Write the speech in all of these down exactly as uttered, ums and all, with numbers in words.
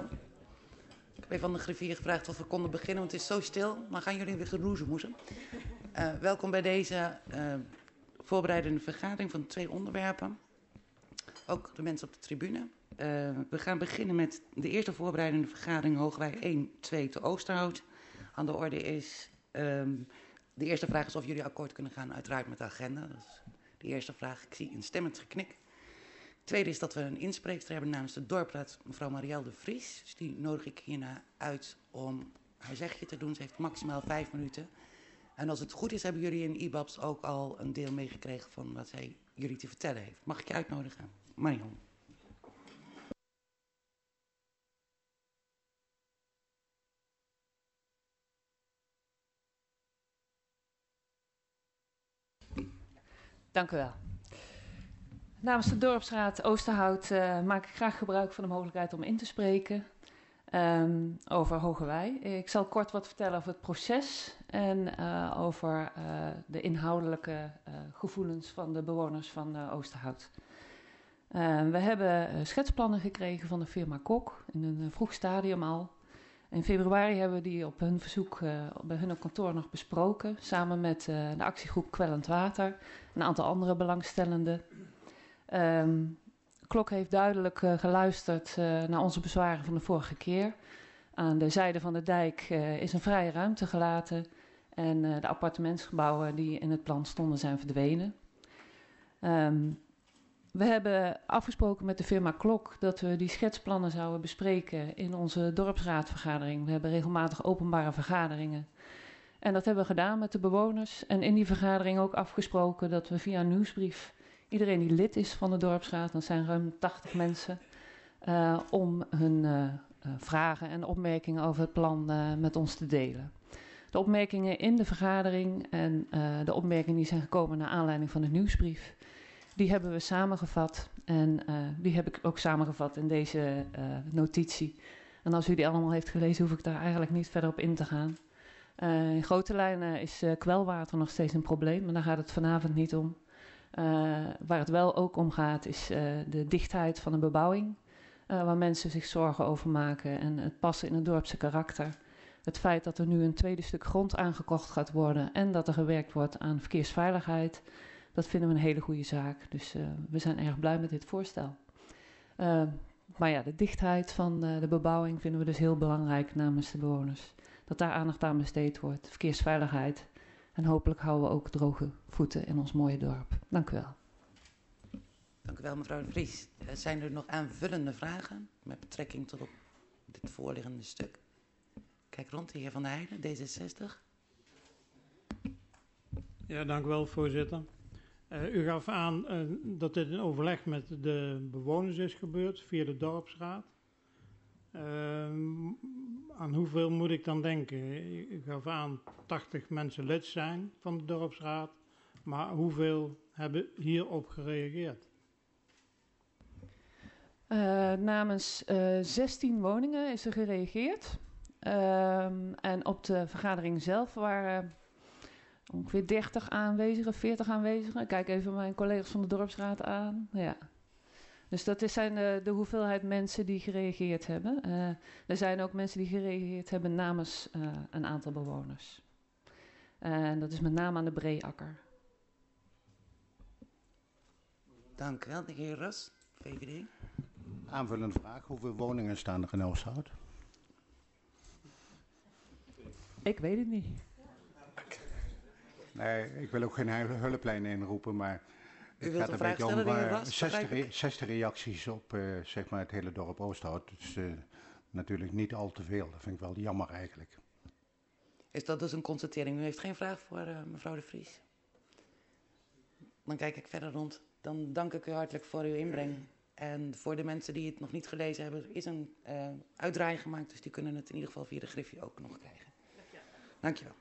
Nou, ik heb even aan de griffier gevraagd of we konden beginnen, want het is zo stil. Dan gaan jullie weer geroezemoezen. Uh, welkom bij deze uh, voorbereidende vergadering van twee onderwerpen. Ook de mensen op de tribune. Uh, we gaan beginnen met de eerste voorbereidende vergadering Hoogwijk één twee te Oosterhout. Aan de orde is, um, de eerste vraag is of jullie akkoord kunnen gaan uiteraard met de agenda. Dat is de eerste vraag. Ik zie een stemmend geknik. Het tweede is dat we een inspreekster hebben namens de dorpraad, mevrouw Marielle de Vries. Dus die nodig ik hierna uit om haar zegje te doen. Ze heeft maximaal vijf minuten. En als het goed is, hebben jullie in I B A B S ook al een deel meegekregen van wat zij jullie te vertellen heeft. Mag ik je uitnodigen? Marielle. Dank u wel. Namens de Dorpsraad Oosterhout uh, maak ik graag gebruik van de mogelijkheid om in te spreken um, over Hogewij. Ik zal kort wat vertellen over het proces en uh, over uh, de inhoudelijke uh, gevoelens van de bewoners van uh, Oosterhout. Uh, we hebben uh, schetsplannen gekregen van de firma Kok in een uh, vroeg stadium al. In februari hebben we die op hun verzoek uh, bij hun op kantoor nog besproken, samen met uh, de actiegroep Kwellend Water en een aantal andere belangstellenden. Um, Klok heeft duidelijk uh, geluisterd uh, naar onze bezwaren van de vorige keer. Aan de zijde van de dijk uh, is een vrije ruimte gelaten en uh, de appartementsgebouwen die in het plan stonden zijn verdwenen. Um, we hebben afgesproken met de firma Klok dat we die schetsplannen zouden bespreken in onze dorpsraadvergadering. We hebben regelmatig openbare vergaderingen. En dat hebben we gedaan met de bewoners. En in die vergadering ook afgesproken dat we via een nieuwsbrief iedereen die lid is van de dorpsraad, dat zijn ruim tachtig mensen, uh, om hun uh, uh, vragen en opmerkingen over het plan uh, met ons te delen. De opmerkingen in de vergadering en uh, de opmerkingen die zijn gekomen naar aanleiding van de nieuwsbrief, die hebben we samengevat en uh, die heb ik ook samengevat in deze uh, notitie. En als u die allemaal heeft gelezen, hoef ik daar eigenlijk niet verder op in te gaan. Uh, in grote lijnen is uh, kwelwater nog steeds een probleem, maar daar gaat het vanavond niet om. Uh, waar het wel ook om gaat is uh, de dichtheid van de bebouwing, uh, waar mensen zich zorgen over maken en het passen in het dorpse karakter. Het feit dat er nu een tweede stuk grond aangekocht gaat worden en dat er gewerkt wordt aan verkeersveiligheid, dat vinden we een hele goede zaak. Dus uh, we zijn erg blij met dit voorstel. Uh, maar ja, de dichtheid van uh, de bebouwing vinden we dus heel belangrijk namens de bewoners. Dat daar aandacht aan besteed wordt, verkeersveiligheid. En hopelijk houden we ook droge voeten in ons mooie dorp. Dank u wel. Dank u wel, mevrouw de Vries. Uh, zijn er nog aanvullende vragen met betrekking tot op dit voorliggende stuk? Kijk rond, de heer Van der Heijden, D zesenzestig. Ja, dank u wel, voorzitter. Uh, u gaf aan uh, dat dit in overleg met de bewoners is gebeurd via de dorpsraad. Uh, aan hoeveel moet ik dan denken? U gaf aan tachtig mensen lid zijn van de dorpsraad, maar hoeveel hebben hierop gereageerd? Uh, namens uh, zestien woningen is er gereageerd. Uh, en op de vergadering zelf waren ongeveer dertig aanwezigen, veertig aanwezigen. Ik kijk even mijn collega's van de dorpsraad aan. Ja. Dus dat is zijn de, de hoeveelheid mensen die gereageerd hebben. Uh, er zijn ook mensen die gereageerd hebben namens uh, een aantal bewoners. En uh, dat is met name aan de Breeakker. Dank u wel, de heer Ras, V V D. Aanvullende vraag, hoeveel woningen staan er in Oosterhout? Ik weet het niet. Nee, ik wil ook geen hulplijn inroepen, maar U het wilt gaat een een vraag beetje stellen, om de heer uh, Ras, zestig, begrijp ik? zestig reacties op uh, zeg maar het hele dorp Oosterhout. Dus uh, natuurlijk niet al te veel. Dat vind ik wel jammer eigenlijk. Is dat dus een constatering? U heeft geen vraag voor uh, mevrouw de Vries? Dan kijk ik verder rond. Dan dank ik u hartelijk voor uw inbreng. En voor de mensen die het nog niet gelezen hebben, er is een uh, uitdraai gemaakt, dus die kunnen het in ieder geval via de griffie ook nog krijgen. Dank je wel.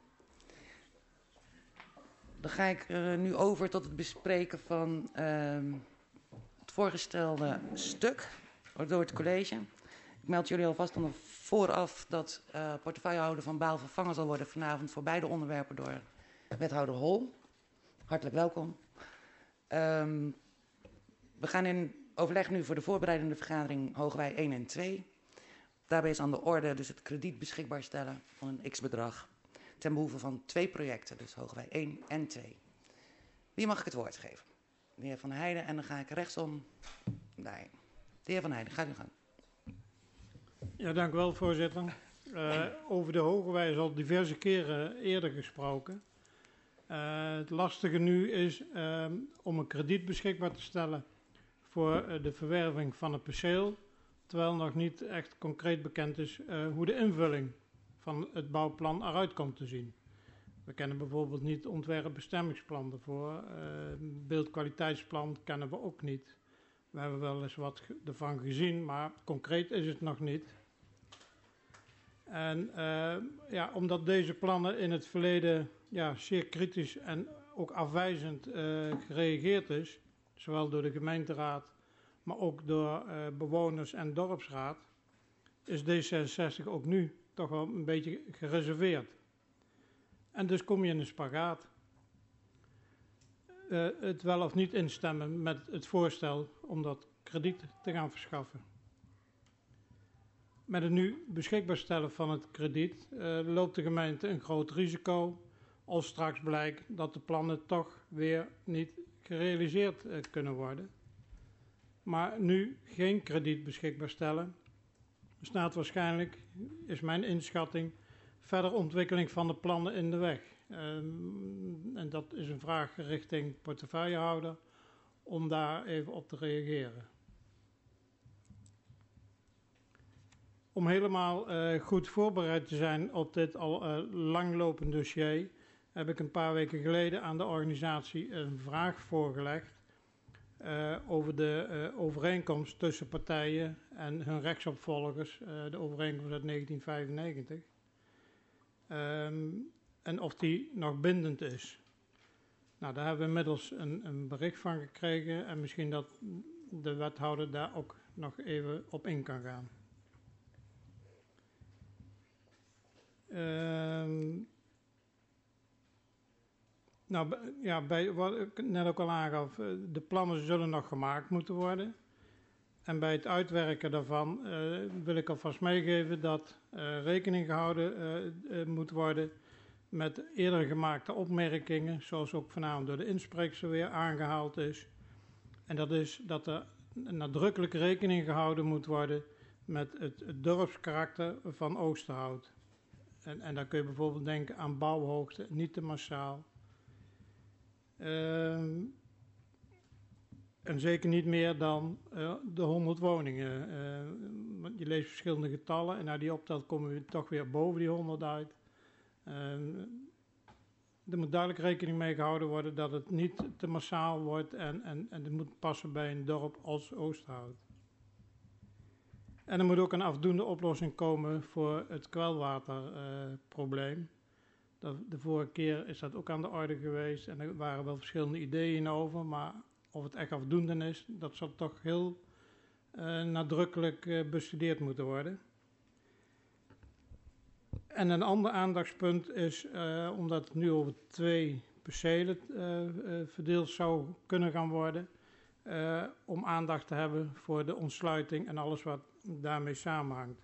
Dan ga ik uh, nu over tot het bespreken van uh, het voorgestelde stuk door het college. Ik meld jullie alvast dan vooraf dat uh, portefeuillehouder Van Baal vervangen zal worden vanavond voor beide onderwerpen door wethouder Hol. Hartelijk welkom. Um, we gaan in overleg nu voor de voorbereidende vergadering Hoogwij één en twee. Daarbij is aan de orde dus het krediet beschikbaar stellen van een x-bedrag ten behoeve van twee projecten, dus Hogewij één en twee. Wie mag ik het woord geven? De heer Van Heijden, en dan ga ik rechtsom daarheen. De heer Van Heijden, gaat u gang. Ja, dank u wel, voorzitter. Uh, over de Hogewij is al diverse keren eerder gesproken. Uh, het lastige nu is uh, om een krediet beschikbaar te stellen voor uh, de verwerving van het perceel, terwijl nog niet echt concreet bekend is uh, hoe de invulling van het bouwplan eruit komt te zien. We kennen bijvoorbeeld niet ontwerpbestemmingsplan ervoor. Uh, beeldkwaliteitsplan kennen we ook niet. We hebben wel eens wat ervan gezien, maar concreet is het nog niet. En uh, ja, omdat deze plannen in het verleden ja, zeer kritisch en ook afwijzend uh, gereageerd is, zowel door de gemeenteraad, maar ook door uh, bewoners en dorpsraad, is D zesenzestig ook nu toch wel een beetje gereserveerd. En dus kom je in een spagaat. Uh, het wel of niet instemmen met het voorstel om dat krediet te gaan verschaffen. Met het nu beschikbaar stellen van het krediet uh, loopt de gemeente een groot risico als straks blijkt dat de plannen toch weer niet gerealiseerd uh, kunnen worden. Maar nu geen krediet beschikbaar stellen, staat waarschijnlijk, is mijn inschatting, verder ontwikkeling van de plannen in de weg. Um, en dat is een vraag richting portefeuillehouder om daar even op te reageren. Om helemaal uh, goed voorbereid te zijn op dit al uh, langlopend dossier, heb ik een paar weken geleden aan de organisatie een vraag voorgelegd uh, over de uh, overeenkomst tussen partijen en hun rechtsopvolgers, uh, de overeenkomst uit negentien vijfennegentig. Um, en of die nog bindend is. Nou, daar hebben we inmiddels een, een bericht van gekregen en misschien dat de wethouder daar ook nog even op in kan gaan. Um, nou, ja, bij wat ik net ook al aangaf, de plannen zullen nog gemaakt moeten worden. En bij het uitwerken daarvan uh, wil ik alvast meegeven dat uh, rekening gehouden uh, uh, moet worden met eerder gemaakte opmerkingen, zoals ook vanavond door de inspreekster weer aangehaald is. En dat is dat er nadrukkelijk rekening gehouden moet worden met het, het dorpskarakter van Oosterhout. En, en dan kun je bijvoorbeeld denken aan bouwhoogte, niet te massaal. Uh, en zeker niet meer dan uh, de honderd woningen. Uh, je leest verschillende getallen en naar die optelt komen we toch weer boven die honderd uit. Uh, er moet duidelijk rekening mee gehouden worden dat het niet te massaal wordt en, en, en het moet passen bij een dorp als Oosterhout. En er moet ook een afdoende oplossing komen voor het kwelwaterprobleem. Uh, de vorige keer is dat ook aan de orde geweest en er waren wel verschillende ideeën over, maar of het echt afdoende is, dat zal toch heel uh, nadrukkelijk uh, bestudeerd moeten worden. En een ander aandachtspunt is, uh, omdat het nu over twee percelen uh, uh, verdeeld zou kunnen gaan worden, uh, om aandacht te hebben voor de ontsluiting en alles wat daarmee samenhangt.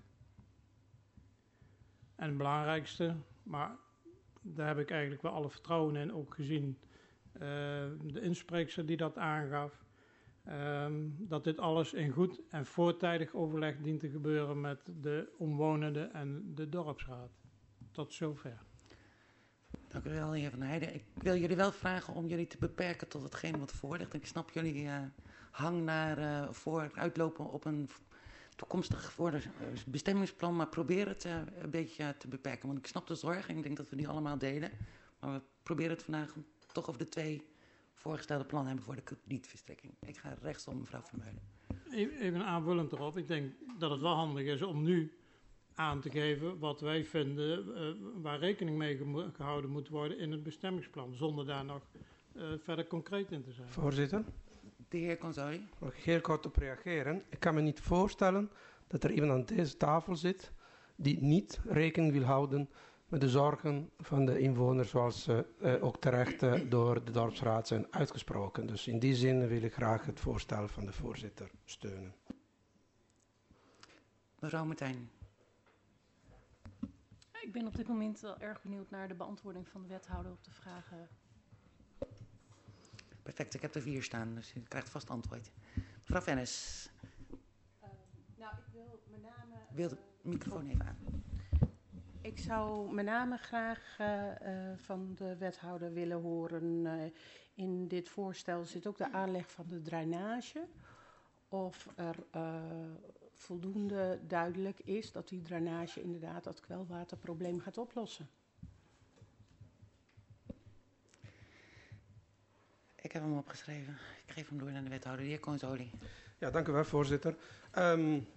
En het belangrijkste, maar daar heb ik eigenlijk wel alle vertrouwen in, ook gezien uh, de inspreekster die dat aangaf, um, dat dit alles in goed en voortijdig overleg dient te gebeuren met de omwonenden en de dorpsraad. Tot zover. Dank u wel, heer Van Heijden. Ik wil jullie wel vragen om jullie te beperken tot hetgeen wat voor ligt. Ik snap jullie uh, hang naar uh, vooruitlopen op een toekomstig bestemmingsplan, maar probeer het uh, een beetje te beperken. Want ik snap de zorg en ik denk dat we die allemaal delen. Maar we proberen het vandaag toch over de twee voorgestelde plannen hebben voor de kredietverstrekking. Ik ga rechtsom, mevrouw Vermeulen. Even aanvullend erop. Ik denk dat het wel handig is om nu aan te geven wat wij vinden uh, waar rekening mee gehouden moet worden in het bestemmingsplan, zonder daar nog uh, verder concreet in te zijn. Voorzitter? De heer Consoli. Mag ik heel kort op reageren? Ik kan me niet voorstellen dat er iemand aan deze tafel zit die niet rekening wil houden met de zorgen van de inwoners, zoals ze uh, ook terecht uh, door de dorpsraad zijn uitgesproken. Dus in die zin wil ik graag het voorstel van de voorzitter steunen. Mevrouw Martijn. Ik ben op dit moment wel erg benieuwd naar de beantwoording van de wethouder op de vragen. Perfect, ik heb er vier staan, dus u krijgt vast antwoord. Mevrouw Vennis. Uh, nou, ik wil met name... Wil de microfoon even aan. Ik zou met name graag uh, uh, van de wethouder willen horen. Uh, in dit voorstel zit ook de aanleg van de drainage. Of er uh, voldoende duidelijk is dat die drainage inderdaad dat kwelwaterprobleem gaat oplossen. Ik heb hem opgeschreven. Ik geef hem door naar de wethouder, de heer Consoli. Ja, dank u wel, voorzitter. Um,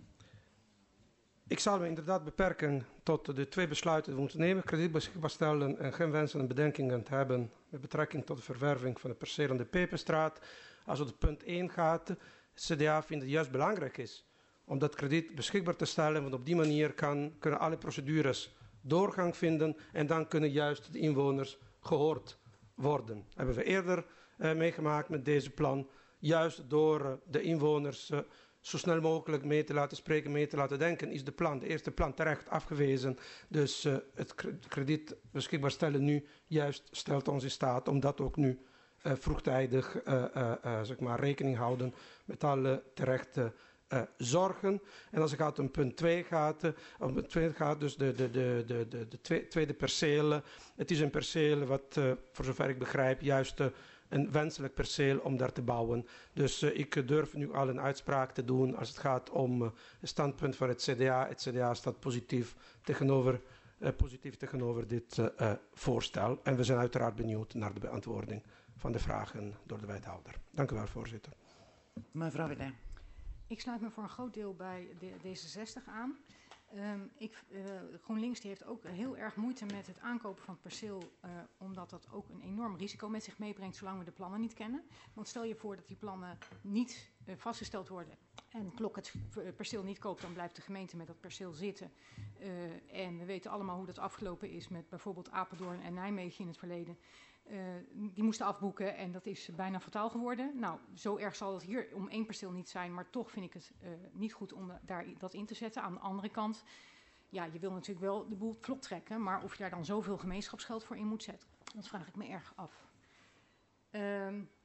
ik zal me inderdaad beperken tot de twee besluiten die we moeten nemen. Krediet beschikbaar stellen en geen wensen en bedenkingen te hebben met betrekking tot de verwerving van de perceel aan de Peperstraat. Als het op punt één gaat, de C D A vindt het juist belangrijk is om dat krediet beschikbaar te stellen, want op die manier kan, kunnen alle procedures doorgang vinden en dan kunnen juist de inwoners gehoord worden. Dat hebben we eerder uh, meegemaakt met deze plan, juist door uh, de inwoners uh, zo snel mogelijk mee te laten spreken, mee te laten denken, is de plan, de eerste plan terecht afgewezen. Dus uh, het krediet beschikbaar stellen nu juist stelt ons in staat om dat ook nu uh, vroegtijdig uh, uh, uh, zeg maar rekening houden met alle terechte uh, zorgen. En als het gaat om punt twee gaat, uh, om het tweede gaat dus de, de, de, de, de, de twee, tweede perceel. Het is een perceel wat, uh, voor zover ik begrijp, juist uh, een wenselijk perceel om daar te bouwen. Dus uh, ik durf nu al een uitspraak te doen als het gaat om uh, het standpunt van het C D A. Het C D A staat positief tegenover, uh, positief tegenover dit uh, uh, voorstel. En we zijn uiteraard benieuwd naar de beantwoording van de vragen door de wethouder. Dank u wel, voorzitter. Mevrouw Willem. Ik sluit me voor een groot deel bij de D zesenzestig aan. Um, ik, uh, GroenLinks die heeft ook heel erg moeite met het aankopen van het perceel, uh, omdat dat ook een enorm risico met zich meebrengt zolang we de plannen niet kennen. Want stel je voor dat die plannen niet uh, vastgesteld worden en Klok het perceel niet koopt, dan blijft de gemeente met dat perceel zitten. Uh, en we weten allemaal hoe dat afgelopen is met bijvoorbeeld Apeldoorn en Nijmegen in het verleden. Uh, die moesten afboeken en dat is bijna fataal geworden. Nou, zo erg zal het hier om één perceel niet zijn, maar toch vind ik het uh, niet goed om daar dat in te zetten. Aan de andere kant, ja, je wil natuurlijk wel de boel vlot trekken, maar of je daar dan zoveel gemeenschapsgeld voor in moet zetten, dat vraag ik me erg af. Uh,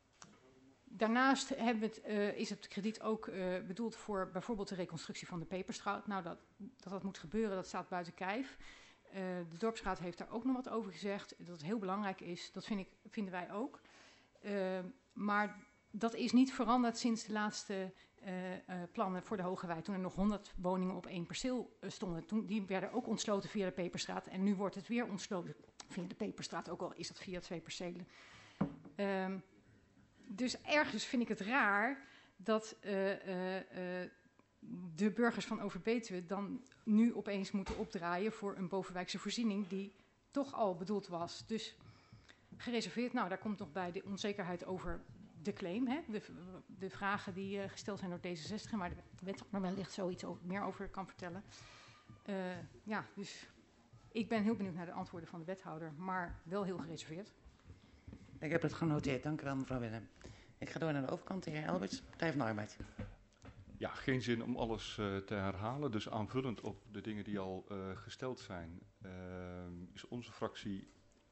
daarnaast hebben we het, uh, is het krediet ook uh, bedoeld voor bijvoorbeeld de reconstructie van de Peperstraat. Nou, dat, dat dat moet gebeuren, dat staat buiten kijf. Uh, de Dorpsraad heeft daar ook nog wat over gezegd, dat het heel belangrijk is. Dat vind ik, vinden wij ook. Uh, maar dat is niet veranderd sinds de laatste uh, uh, plannen voor de Hogewei. Toen er nog honderd woningen op één perceel uh, stonden. Toen, die werden ook ontsloten via de Peperstraat. En nu wordt het weer ontsloten via de Peperstraat, ook al is dat via twee percelen. Uh, dus ergens vind ik het raar dat uh, uh, uh, de burgers van Overbetuwe dan nu opeens moeten opdraaien voor een bovenwijkse voorziening die toch al bedoeld was. Dus gereserveerd, nou daar komt nog bij de onzekerheid over de claim, hè? De, de vragen die uh, gesteld zijn door D zesenzestig, maar de wethouder wellicht zoiets ook meer over kan vertellen. Uh, ja, dus ik ben heel benieuwd naar de antwoorden van de wethouder, maar wel heel gereserveerd. Ik heb het genoteerd, dank u wel mevrouw Willem. Ik ga door naar de overkant, de heer Elberts, Partij van de Arbeid. Ja, geen zin om alles uh, te herhalen. Dus aanvullend op de dingen die al uh, gesteld zijn, uh, is onze fractie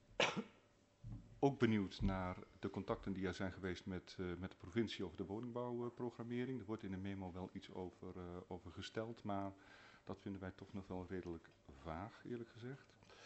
ook benieuwd naar de contacten die er zijn geweest met, uh, met de provincie over de woningbouwprogrammering. Er wordt in de memo wel iets over, uh, over gesteld, maar dat vinden wij toch nog wel redelijk vaag, eerlijk gezegd.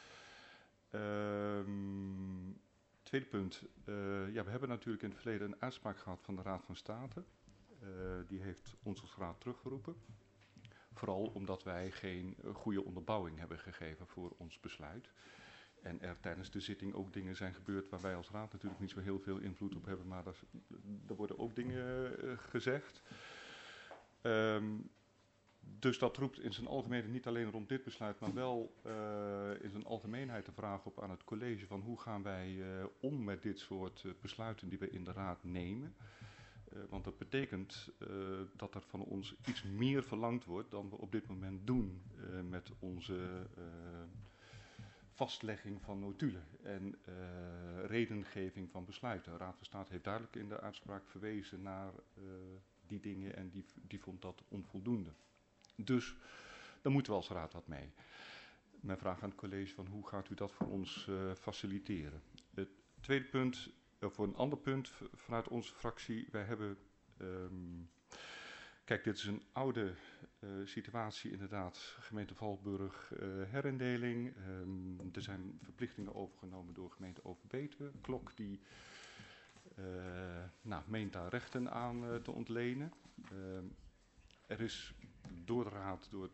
Um, tweede punt. Uh, ja, we hebben natuurlijk in het verleden een uitspraak gehad van de Raad van State. Uh, die heeft ons als raad teruggeroepen. Vooral omdat wij geen uh, goede onderbouwing hebben gegeven voor ons besluit. En er tijdens de zitting ook dingen zijn gebeurd waar wij als raad natuurlijk niet zo heel veel invloed op hebben. Maar er, er worden ook dingen uh, gezegd. Um, dus dat roept in zijn algemeenheid niet alleen rond dit besluit, maar wel uh, in zijn algemeenheid de vraag op aan het college van hoe gaan wij uh, om met dit soort uh, besluiten die we in de raad nemen. Uh, want dat betekent uh, dat er van ons iets meer verlangd wordt dan we op dit moment doen uh, met onze uh, vastlegging van notulen en uh, redengeving van besluiten. De Raad van State heeft duidelijk in de uitspraak verwezen naar uh, die dingen en die, die vond dat onvoldoende. Dus daar moeten we als raad wat mee. mijn vraag aan het college van hoe gaat u dat voor ons uh, faciliteren? Het tweede punt, uh, voor een ander punt v- vanuit onze fractie. Wij hebben, um, kijk, dit is een oude uh, situatie inderdaad. Gemeente Valburg uh, herindeling. Um, er zijn verplichtingen overgenomen door gemeente Overbetuwe. Klok die uh, nou, meent daar rechten aan uh, te ontlenen. Uh, er is door de raad, door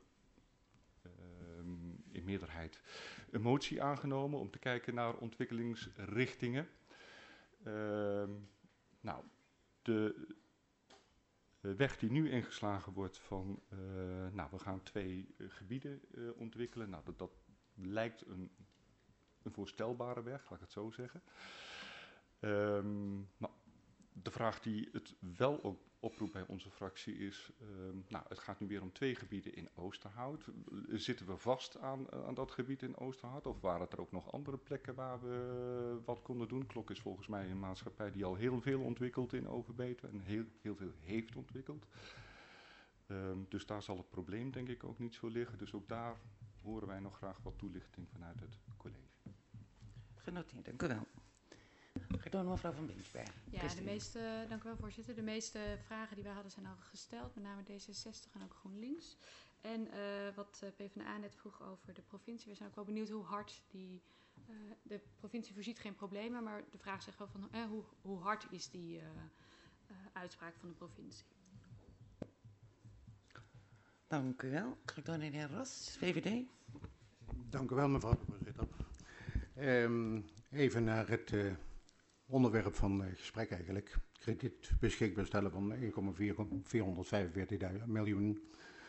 Um, in meerderheid een motie aangenomen om te kijken naar ontwikkelingsrichtingen. Um, nou, de uh, weg die nu ingeslagen wordt van, uh, nou, we gaan twee uh, gebieden uh, ontwikkelen. Nou, dat, dat lijkt een, een voorstelbare weg, laat ik het zo zeggen. Um, nou, de vraag die het wel ook oproep bij onze fractie is, uh, nou, het gaat nu weer om twee gebieden in Oosterhout. Zitten we vast aan, aan dat gebied in Oosterhout? Of waren er ook nog andere plekken waar we wat konden doen? Klok is volgens mij een maatschappij die al heel veel ontwikkelt in Overbetuwe en heel, heel veel heeft ontwikkeld. Um, dus daar zal het probleem denk ik ook niet zo liggen. Dus ook daar horen wij nog graag wat toelichting vanuit het college. Genoteerd, dank u wel. Ga door mevrouw Van Binsberg. Ja, de meeste, dank u wel voorzitter. De meeste vragen die wij hadden zijn al gesteld, met name D zesenzestig en ook GroenLinks. En uh, wat uh, PvdA net vroeg over de provincie. We zijn ook wel benieuwd hoe hard die, uh, de provincie voorziet geen problemen, maar de vraag zegt wel van uh, hoe, hoe hard is die uh, uh, uitspraak van de provincie. Dank u wel. Ga ik door naar de heer Ras, V V D. Dank u wel mevrouw de voorzitter. Um, even naar het uh, onderwerp van uh, gesprek eigenlijk. Krediet beschikbaar stellen van één komma vierhonderdvijfenveertig miljoen.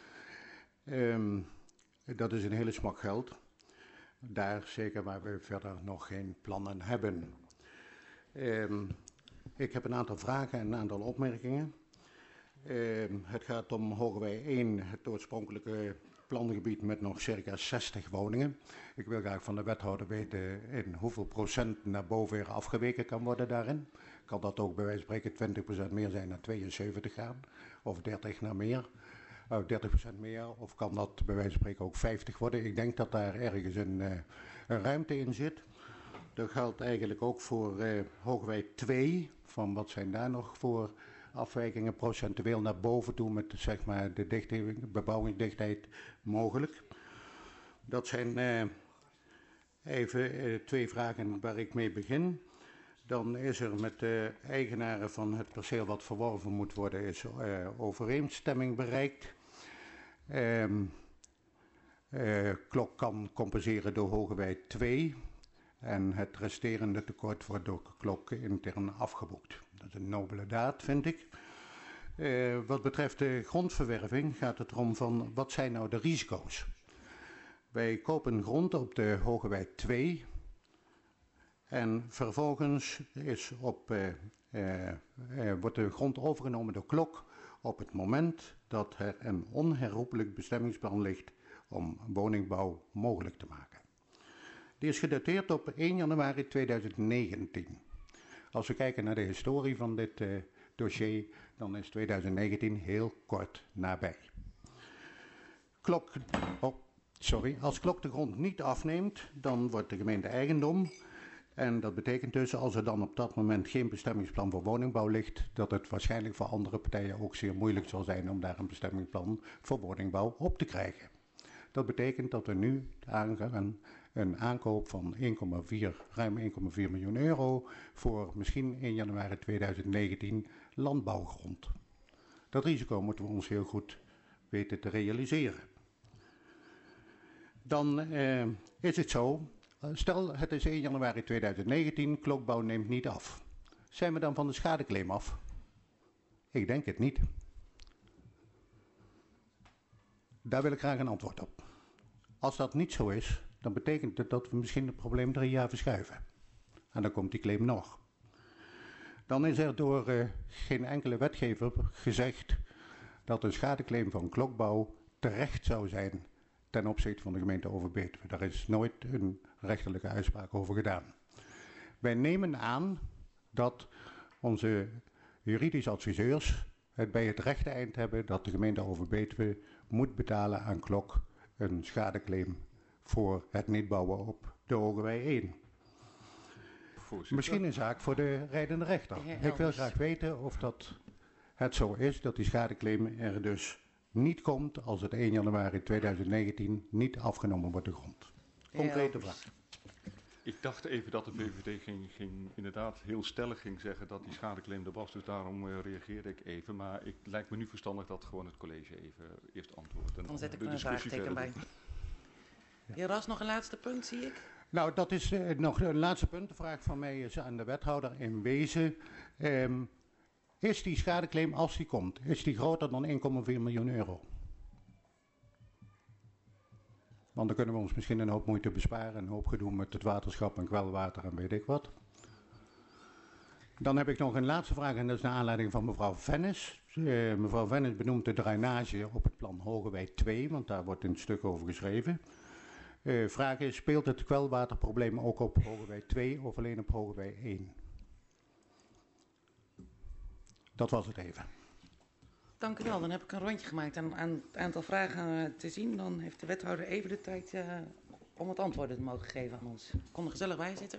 Um, dat is een hele smak geld. Daar zeker waar we verder nog geen plannen hebben. Um, ik heb een aantal vragen en een aantal opmerkingen. Um, het gaat om Hogewey één, het oorspronkelijke plangebied met nog circa zestig woningen. Ik wil graag van de wethouder weten in hoeveel procent naar boven weer afgeweken kan worden daarin. Kan dat ook bij wijze van spreken twintig procent meer zijn naar tweeënzeventig gaan? Of dertig naar meer? Uh, dertig procent meer? Of kan dat bij wijze van spreken ook vijftig worden? Ik denk dat daar ergens een, uh, een ruimte in zit. Dat geldt eigenlijk ook voor uh, Hogewey twee. Van wat zijn daar nog voor afwijkingen procentueel naar boven toe met zeg maar de dichte, bebouwingsdichtheid mogelijk. Dat zijn uh, even uh, twee vragen waar ik mee begin. Dan is er met de eigenaren van het perceel wat verworven moet worden, is uh, overeenstemming bereikt. Um, uh, Klok kan compenseren door Hogewey twee. En het resterende tekort wordt door Klok intern afgeboekt. Dat is een nobele daad, vind ik. Uh, wat betreft de grondverwerving gaat het erom van wat zijn nou de risico's. Wij kopen grond op de Hogewey twee. En vervolgens is op, uh, uh, uh, wordt de grond overgenomen door Klok op het moment dat er een onherroepelijk bestemmingsplan ligt om woningbouw mogelijk te maken. Die is gedateerd op één januari tweeduizend negentien. Als we kijken naar de historie van dit uh, dossier, dan is tweeduizend negentien heel kort nabij. Klok, oh, sorry, als Klok de grond niet afneemt, dan wordt de gemeente eigendom. En dat betekent dus, als er dan op dat moment geen bestemmingsplan voor woningbouw ligt, dat het waarschijnlijk voor andere partijen ook zeer moeilijk zal zijn om daar een bestemmingsplan voor woningbouw op te krijgen. Dat betekent dat we nu aangaan een aankoop van één komma vier, ruim één komma vier miljoen euro voor misschien één januari tweeduizend negentien landbouwgrond. Dat risico moeten we ons heel goed weten te realiseren. Dan uh, is het zo, stel het is één januari tweeduizend negentien, Klokbouw neemt niet af. Zijn we dan van de schadeclaim af? Ik denk het niet. Daar wil ik graag een antwoord op. Als dat niet zo is, dan betekent het dat we misschien het probleem drie jaar verschuiven. En dan komt die claim nog. Dan is er door uh, geen enkele wetgever gezegd dat een schadeclaim van Klokbouw terecht zou zijn ten opzichte van de gemeente Overbetuwe. Daar is nooit een rechterlijke uitspraak over gedaan. Wij nemen aan dat onze juridische adviseurs het bij het rechte eind hebben dat de gemeente Overbetuwe moet betalen aan Klok een schadeclaim voor het niet bouwen op de Hogeweg één. Voorzitter. Misschien een zaak voor de rijdende rechter. Ja, Ik wil graag weten of dat het zo is dat die schadeclaim er dus niet komt als het één januari tweeduizend negentien niet afgenomen wordt de grond. Concrete Ja, vraag. Ik dacht even dat de V V D ging, ging inderdaad heel stellig ging zeggen dat die schadeclaim er was. Dus daarom uh, reageerde ik even. Maar het lijkt me nu verstandig dat gewoon het college even eerst antwoordt. En Dan zet ik de er een discussie vraagteken bij. verder doen. Heer Ras, nog een laatste punt, zie ik. Nou, dat is uh, nog een laatste punt. De vraag van mij is aan de wethouder in wezen. Um, is die schadeclaim, als die komt, is die groter dan één komma vier miljoen euro? Want dan kunnen we ons misschien een hoop moeite besparen, een hoop gedoe met het waterschap en kwelwater en weet ik wat. Dan heb ik nog een laatste vraag en dat is naar aanleiding van mevrouw Vennis. Uh, mevrouw Vennis benoemt de drainage op het plan Hogeweg twee, want daar wordt een stuk over geschreven. Uh, vraag is, speelt het kwelwaterprobleem ook op Hogeweg twee of alleen op Hogeweg één? Dat was het even. Dank u wel. Dan heb ik een rondje gemaakt en aan het aantal vragen uh, te zien. Dan heeft de wethouder even de tijd uh, om het antwoorden te mogen geven aan ons. Kom er gezellig bij zitten.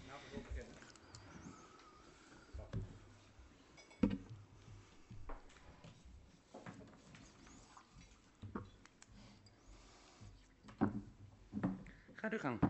Gaat uw gang.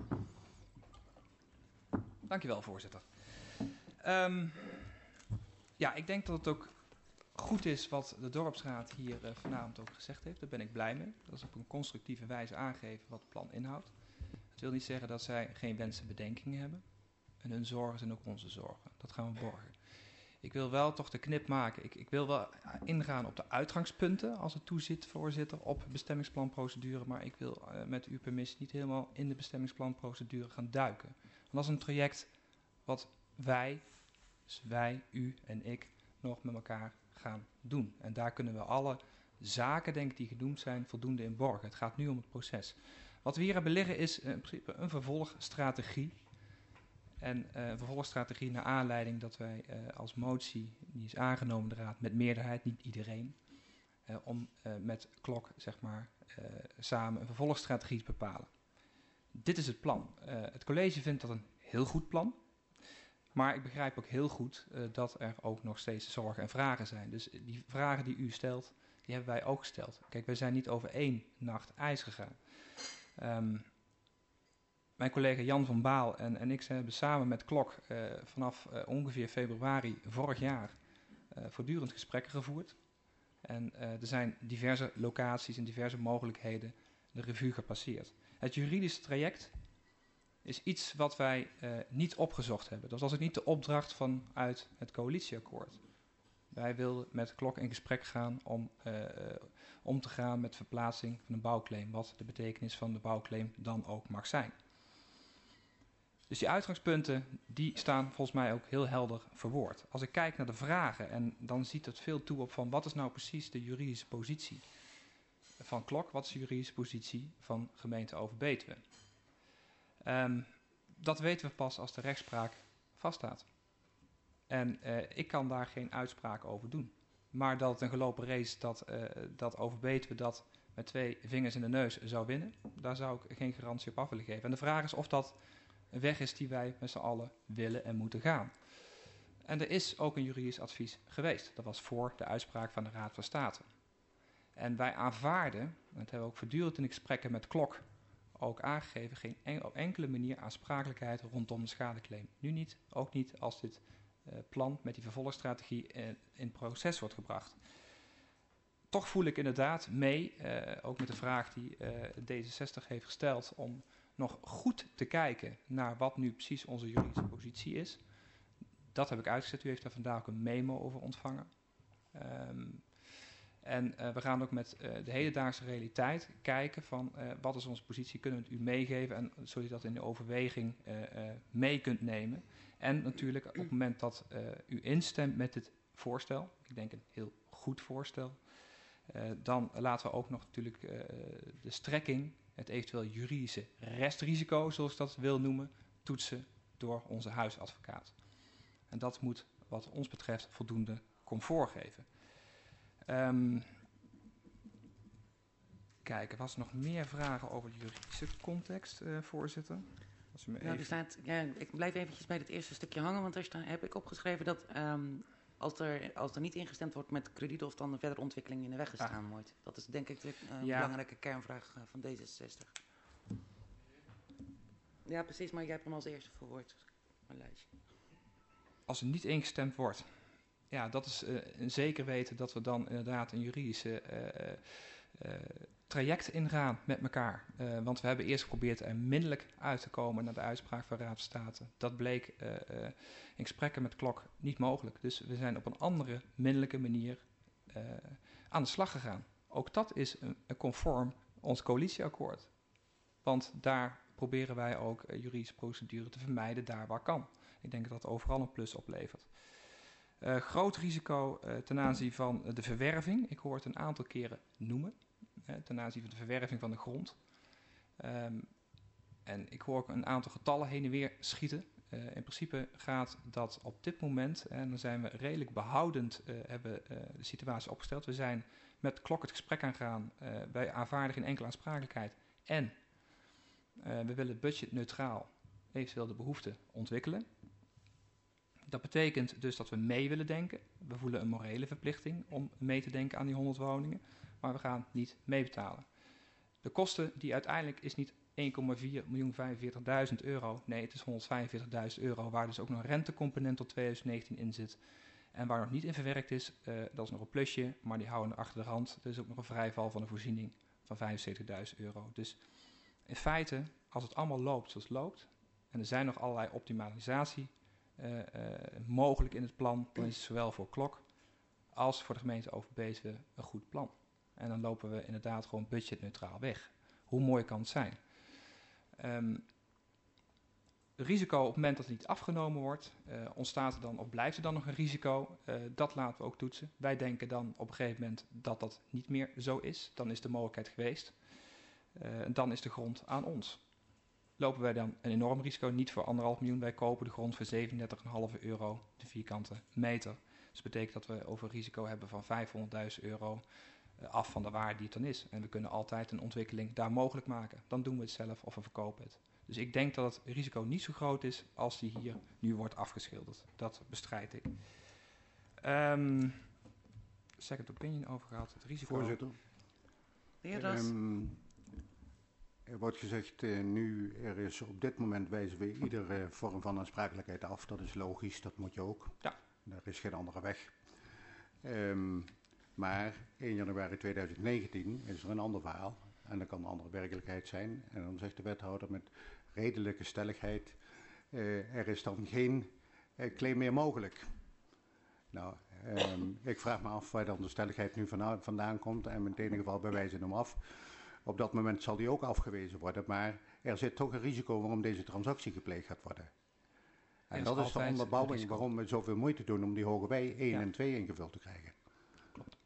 Dankjewel, voorzitter. Um, ja, ik denk dat het ook goed is wat de dorpsraad hier uh, vanavond ook gezegd heeft. Daar ben ik blij mee. Dat is op een constructieve wijze aangegeven wat het plan inhoudt. Het wil niet zeggen dat zij geen wensen en bedenkingen hebben. En hun zorgen zijn ook onze zorgen. Dat gaan we borgen. Ik wil wel toch de knip maken. Ik, ik wil wel ingaan op de uitgangspunten als het toezit, voorzitter, op bestemmingsplanprocedure. Maar ik wil uh, met uw permissie niet helemaal in de bestemmingsplanprocedure gaan duiken. Want dat is een traject wat wij, dus wij, u en ik, nog met elkaar gaan doen. En daar kunnen we alle zaken, denk ik, die genoemd zijn, voldoende in borgen. Het gaat nu om het proces. Wat we hier hebben liggen is uh, in principe een vervolgstrategie. En uh, een vervolgstrategie naar aanleiding dat wij uh, als motie, die is aangenomen de raad met meerderheid, niet iedereen, uh, om uh, met Klok zeg maar uh, samen een vervolgstrategie te bepalen. Dit is het plan. Uh, het college vindt dat een heel goed plan. Maar ik begrijp ook heel goed uh, dat er ook nog steeds zorgen en vragen zijn. Dus die vragen die u stelt, die hebben wij ook gesteld. Kijk, wij zijn niet over één nacht ijs gegaan. Um, mijn collega Jan van Baal en, en ik hebben samen met Klok uh, vanaf uh, ongeveer februari vorig jaar uh, voortdurend gesprekken gevoerd. En uh, er zijn diverse locaties en diverse mogelijkheden de revue gepasseerd. Het juridische traject is iets wat wij uh, niet opgezocht hebben. Dat was ook niet de opdracht vanuit het coalitieakkoord. Wij wilden met Klok in gesprek gaan om uh, om te gaan met verplaatsing van een bouwclaim. Wat de betekenis van de bouwclaim dan ook mag zijn. Dus die uitgangspunten die staan volgens mij ook heel helder verwoord. Als ik kijk naar de vragen en dan ziet het veel toe op van wat is nou precies de juridische positie van Klok. Wat is de juridische positie van gemeente Overbetuwe. Um, dat weten we pas als de rechtspraak vaststaat. En uh, ik kan daar geen uitspraak over doen. Maar dat het een gelopen race is dat, uh, dat Overbetuwe dat met twee vingers in de neus zou winnen, daar zou ik geen garantie op af willen geven. En de vraag is of dat een weg is die wij met z'n allen willen en moeten gaan. En er is ook een juridisch advies geweest. Dat was voor de uitspraak van de Raad van State. En wij aanvaarden, en dat hebben we ook voortdurend in gesprekken met Klok ook aangegeven, geen en, op enkele manier aansprakelijkheid rondom de schadeclaim. Nu niet, ook niet als dit uh, plan met die vervolgstrategie uh, in proces wordt gebracht. Toch voel ik inderdaad mee, uh, ook met de vraag die uh, D zesenzestig heeft gesteld, om nog goed te kijken naar wat nu precies onze juridische positie is. Dat heb ik uitgezet. U heeft daar vandaag ook een memo over ontvangen. Um, en uh, we gaan ook met uh, de hedendaagse realiteit kijken van uh, wat is onze positie, kunnen we het u meegeven en zodat je dat in de overweging uh, uh, mee kunt nemen. En natuurlijk op het moment dat uh, u instemt met het voorstel, ik denk een heel goed voorstel, uh, dan laten we ook nog natuurlijk uh, de strekking, het eventueel juridische restrisico, zoals ik dat wil noemen, toetsen door onze huisadvocaat. En dat moet wat ons betreft voldoende comfort geven. Um, kijken, was er nog meer vragen over de juridische context, uh, voorzitter? Als u me Nou, even... er staat, ja, ik blijf eventjes bij het eerste stukje hangen, want daar sta, heb ik opgeschreven dat um, als, er, als er niet ingestemd wordt met krediet of dan de verdere ontwikkeling in de weg gestaan ah. wordt. Dat is denk ik de uh, ja. belangrijke kernvraag uh, van D zesenzestig. Ja, precies, maar jij hebt hem als eerste verwoord. Mijn lijstje. Als er niet ingestemd wordt, ja, dat is uh, een zeker weten dat we dan inderdaad een juridische uh, uh, traject ingaan met elkaar. Uh, want we hebben eerst geprobeerd er middelijk uit te komen naar de uitspraak van Raad van State. Dat bleek uh, uh, in gesprekken met Klok niet mogelijk. Dus we zijn op een andere middelijke manier uh, aan de slag gegaan. Ook dat is een, een conform ons coalitieakkoord. Want daar proberen wij ook uh, juridische procedure te vermijden daar waar kan. Ik denk dat dat overal een plus oplevert. Uh, groot risico uh, ten aanzien van uh, de verwerving. Ik hoor het een aantal keren noemen. Uh, ten aanzien van de verwerving van de grond. Um, en ik hoor ook een aantal getallen heen en weer schieten. Uh, in principe gaat dat op dit moment, en dan zijn we redelijk behoudend, uh, hebben uh, de situatie opgesteld. We zijn met Klok het gesprek aangegaan. Uh, wij aanvaarden geen enkele aansprakelijkheid. En uh, we willen budgetneutraal eventueel de behoefte ontwikkelen. Dat betekent dus dat we mee willen denken. We voelen een morele verplichting om mee te denken aan die honderd woningen. Maar we gaan niet meebetalen. De kosten die uiteindelijk is niet één komma vier miljoen vijfenveertigduizend euro. Nee, het is honderdvijfenveertigduizend euro. Waar dus ook nog een rentecomponent tot twintig negentien in zit. En waar nog niet in verwerkt is, uh, dat is nog een plusje. Maar die houden achter de rand. Er is ook nog een vrijval van de voorziening van vijfenzeventigduizend euro. Dus in feite, als het allemaal loopt zoals het loopt. En er zijn nog allerlei optimalisatie. Uh, uh, mogelijk in het plan, dan is het zowel voor Klok als voor de gemeente Overbetuwe een goed plan. En dan lopen we inderdaad gewoon budgetneutraal weg. Hoe mooi kan het zijn? Um, risico op het moment dat het niet afgenomen wordt, uh, ontstaat er dan of blijft er dan nog een risico? Uh, dat laten we ook toetsen. Wij denken dan op een gegeven moment dat dat niet meer zo is. Dan is de mogelijkheid geweest. Uh, dan is de grond aan ons. Lopen wij dan een enorm risico, niet voor anderhalf miljoen. Wij kopen de grond voor zevenendertig komma vijf euro de vierkante meter. Dus dat betekent dat we over risico hebben van vijfhonderdduizend euro uh, af van de waarde die het dan is. En we kunnen altijd een ontwikkeling daar mogelijk maken. Dan doen we het zelf of we verkopen het. Dus ik denk dat het risico niet zo groot is als die hier nu wordt afgeschilderd. Dat bestrijd ik. Um, second opinion over gehad, het risico. Voorzitter. De heer Ras. Um, Er wordt gezegd, uh, nu er is op dit moment wijzen we iedere vorm van aansprakelijkheid af. Dat is logisch, dat moet je ook. Ja. Er is geen andere weg. Um, maar één januari tweeduizend negentien is er een ander verhaal. En dat kan een andere werkelijkheid zijn. En dan zegt de wethouder met redelijke stelligheid, uh, er is dan geen uh, claim meer mogelijk. Nou, um, ik vraag me af waar dan de stelligheid nu vandaan, vandaan komt. En in het ene geval bewijzen hem af. Op dat moment zal die ook afgewezen worden, maar er zit toch een risico waarom deze transactie gepleegd gaat worden. En dat is de onderbouwing waarom we zoveel moeite doen om die hoge wij één ja. en twee ingevuld te krijgen. Klopt.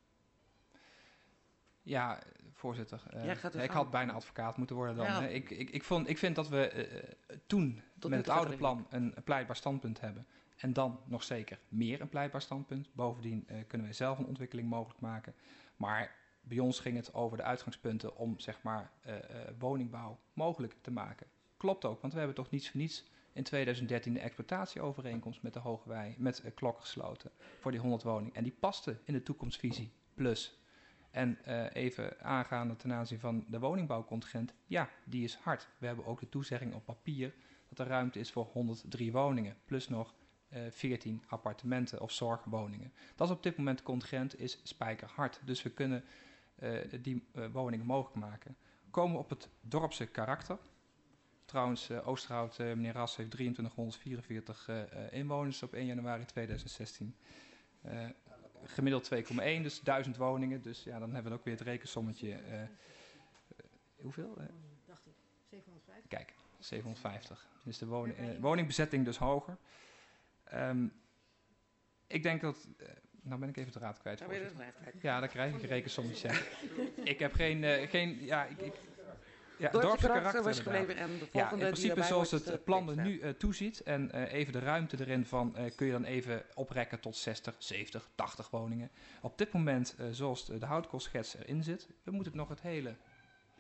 Ja, voorzitter. Uh, ja, ik gaan. had bijna advocaat moeten worden dan. Ja. Ik, ik, ik, vond, ik vind dat we uh, toen Tot met het oude plan een, een pleitbaar standpunt hebben. En dan nog zeker meer een pleitbaar standpunt. Bovendien uh, kunnen wij zelf een ontwikkeling mogelijk maken. Maar bij ons ging het over de uitgangspunten om zeg maar uh, uh, woningbouw mogelijk te maken. Klopt ook, want we hebben toch niets voor niets in tweeduizend dertien de exploitatieovereenkomst met de Hogewij, met uh, Klok gesloten voor die honderd woningen. En die paste in de toekomstvisie plus. En uh, even aangaande ten aanzien van de woningbouwcontingent, ja, die is hard. We hebben ook de toezegging op papier dat er ruimte is voor honderddrie woningen, plus nog uh, veertien appartementen of zorgwoningen. Dat is op dit moment contingent, is spijkerhard. Dus we kunnen uh, die uh, woningen mogelijk maken. Komen we op het dorpse karakter. Trouwens, uh, Oosterhout, uh, meneer Ras, heeft drieëntwintighonderdvierenveertig uh, uh, inwoners op één januari tweeduizend zestien. Uh, gemiddeld twee komma één, dus duizend woningen. Dus ja, dan hebben we ook weer het rekensommetje. Uh, uh, hoeveel? Uh, dacht ik, zevenhonderdvijftig. Kijk, zevenhonderdvijftig. Dus de woning, uh, woningbezetting dus hoger. Um, ik denk dat... Uh, nou ben ik even de raad kwijt. Nou, ben je de raad kwijt. Ja, dan krijg ik een rekensommetje. Ik heb geen... Uh, geen ja, ik, ik, ja, dorpse dorpse karakter was gebleven en de volgende ja, in principe zoals het uh, plan er nu uh, toeziet en uh, even de ruimte erin van uh, kun je dan even oprekken tot zestig, zeventig, tachtig woningen. Op dit moment, uh, zoals de, de houtkostschets erin zit, we moeten nog het hele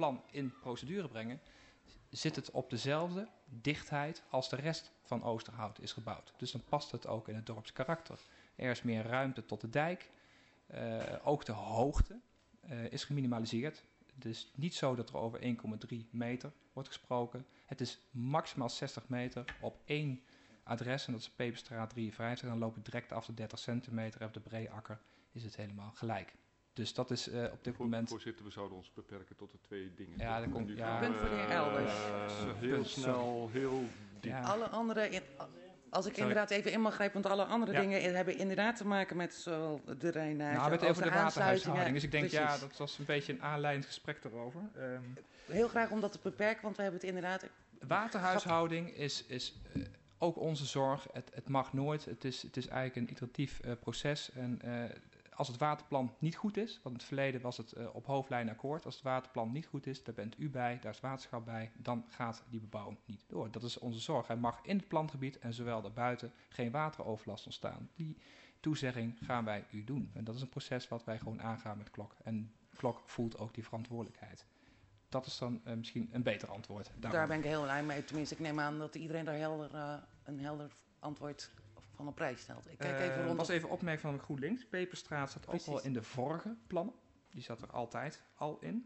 plan in procedure brengen, zit het op dezelfde dichtheid als de rest van Oosterhout is gebouwd. Dus dan past het ook in het dorpskarakter. Er is meer ruimte tot de dijk. Uh, ook de hoogte uh, is geminimaliseerd. Het is niet zo dat er over één komma drie meter wordt gesproken. Het is maximaal zestig meter op één adres. En dat is Peperstraat drieënvijftig. Dan loop je direct af de dertig centimeter. En op de Breeakker is het helemaal gelijk. Dus dat is uh, op dit Voor, moment... Voorzitter, we zouden ons beperken tot de twee dingen. Ja, dat komt... Ja, punt voor de heer Elders. Uh, heel punt, snel, heel diep. Ja. Alle andere... In, als ik Sorry. inderdaad even in mag grijpen, want alle andere Ja. dingen in, hebben inderdaad te maken met zowel de drainage Nou, we hebben het als over de aansluitingen. waterhuishouding. Dus ik denk, ja, Precies. dat was een beetje een aanleidend gesprek daarover. Um, Heel graag om dat te beperken, want we hebben het inderdaad... waterhuishouding is, is uh, ook onze zorg. Het, het mag nooit. Het is, het is eigenlijk een iteratief uh, proces. En uh, als het waterplan niet goed is, want in het verleden was het uh, op hoofdlijn akkoord. Als het waterplan niet goed is, daar bent u bij, daar is waterschap bij, dan gaat die bebouwing niet door. Dat is onze zorg. Er mag in het plangebied en zowel daarbuiten geen wateroverlast ontstaan. Die toezegging gaan wij u doen. En dat is een proces wat wij gewoon aangaan met Klok. En Klok voelt ook die verantwoordelijkheid. Dat is dan uh, misschien een beter antwoord. Daarom. Daar ben ik heel blij mee. Tenminste, ik neem aan dat iedereen daar helder, uh, een helder antwoord van op prijs stelt. Ik kijk even uh, rond. Dat was even een opmerking van GroenLinks. Peperstraat zat Precies. ook al in de vorige plannen. Die zat er altijd al in.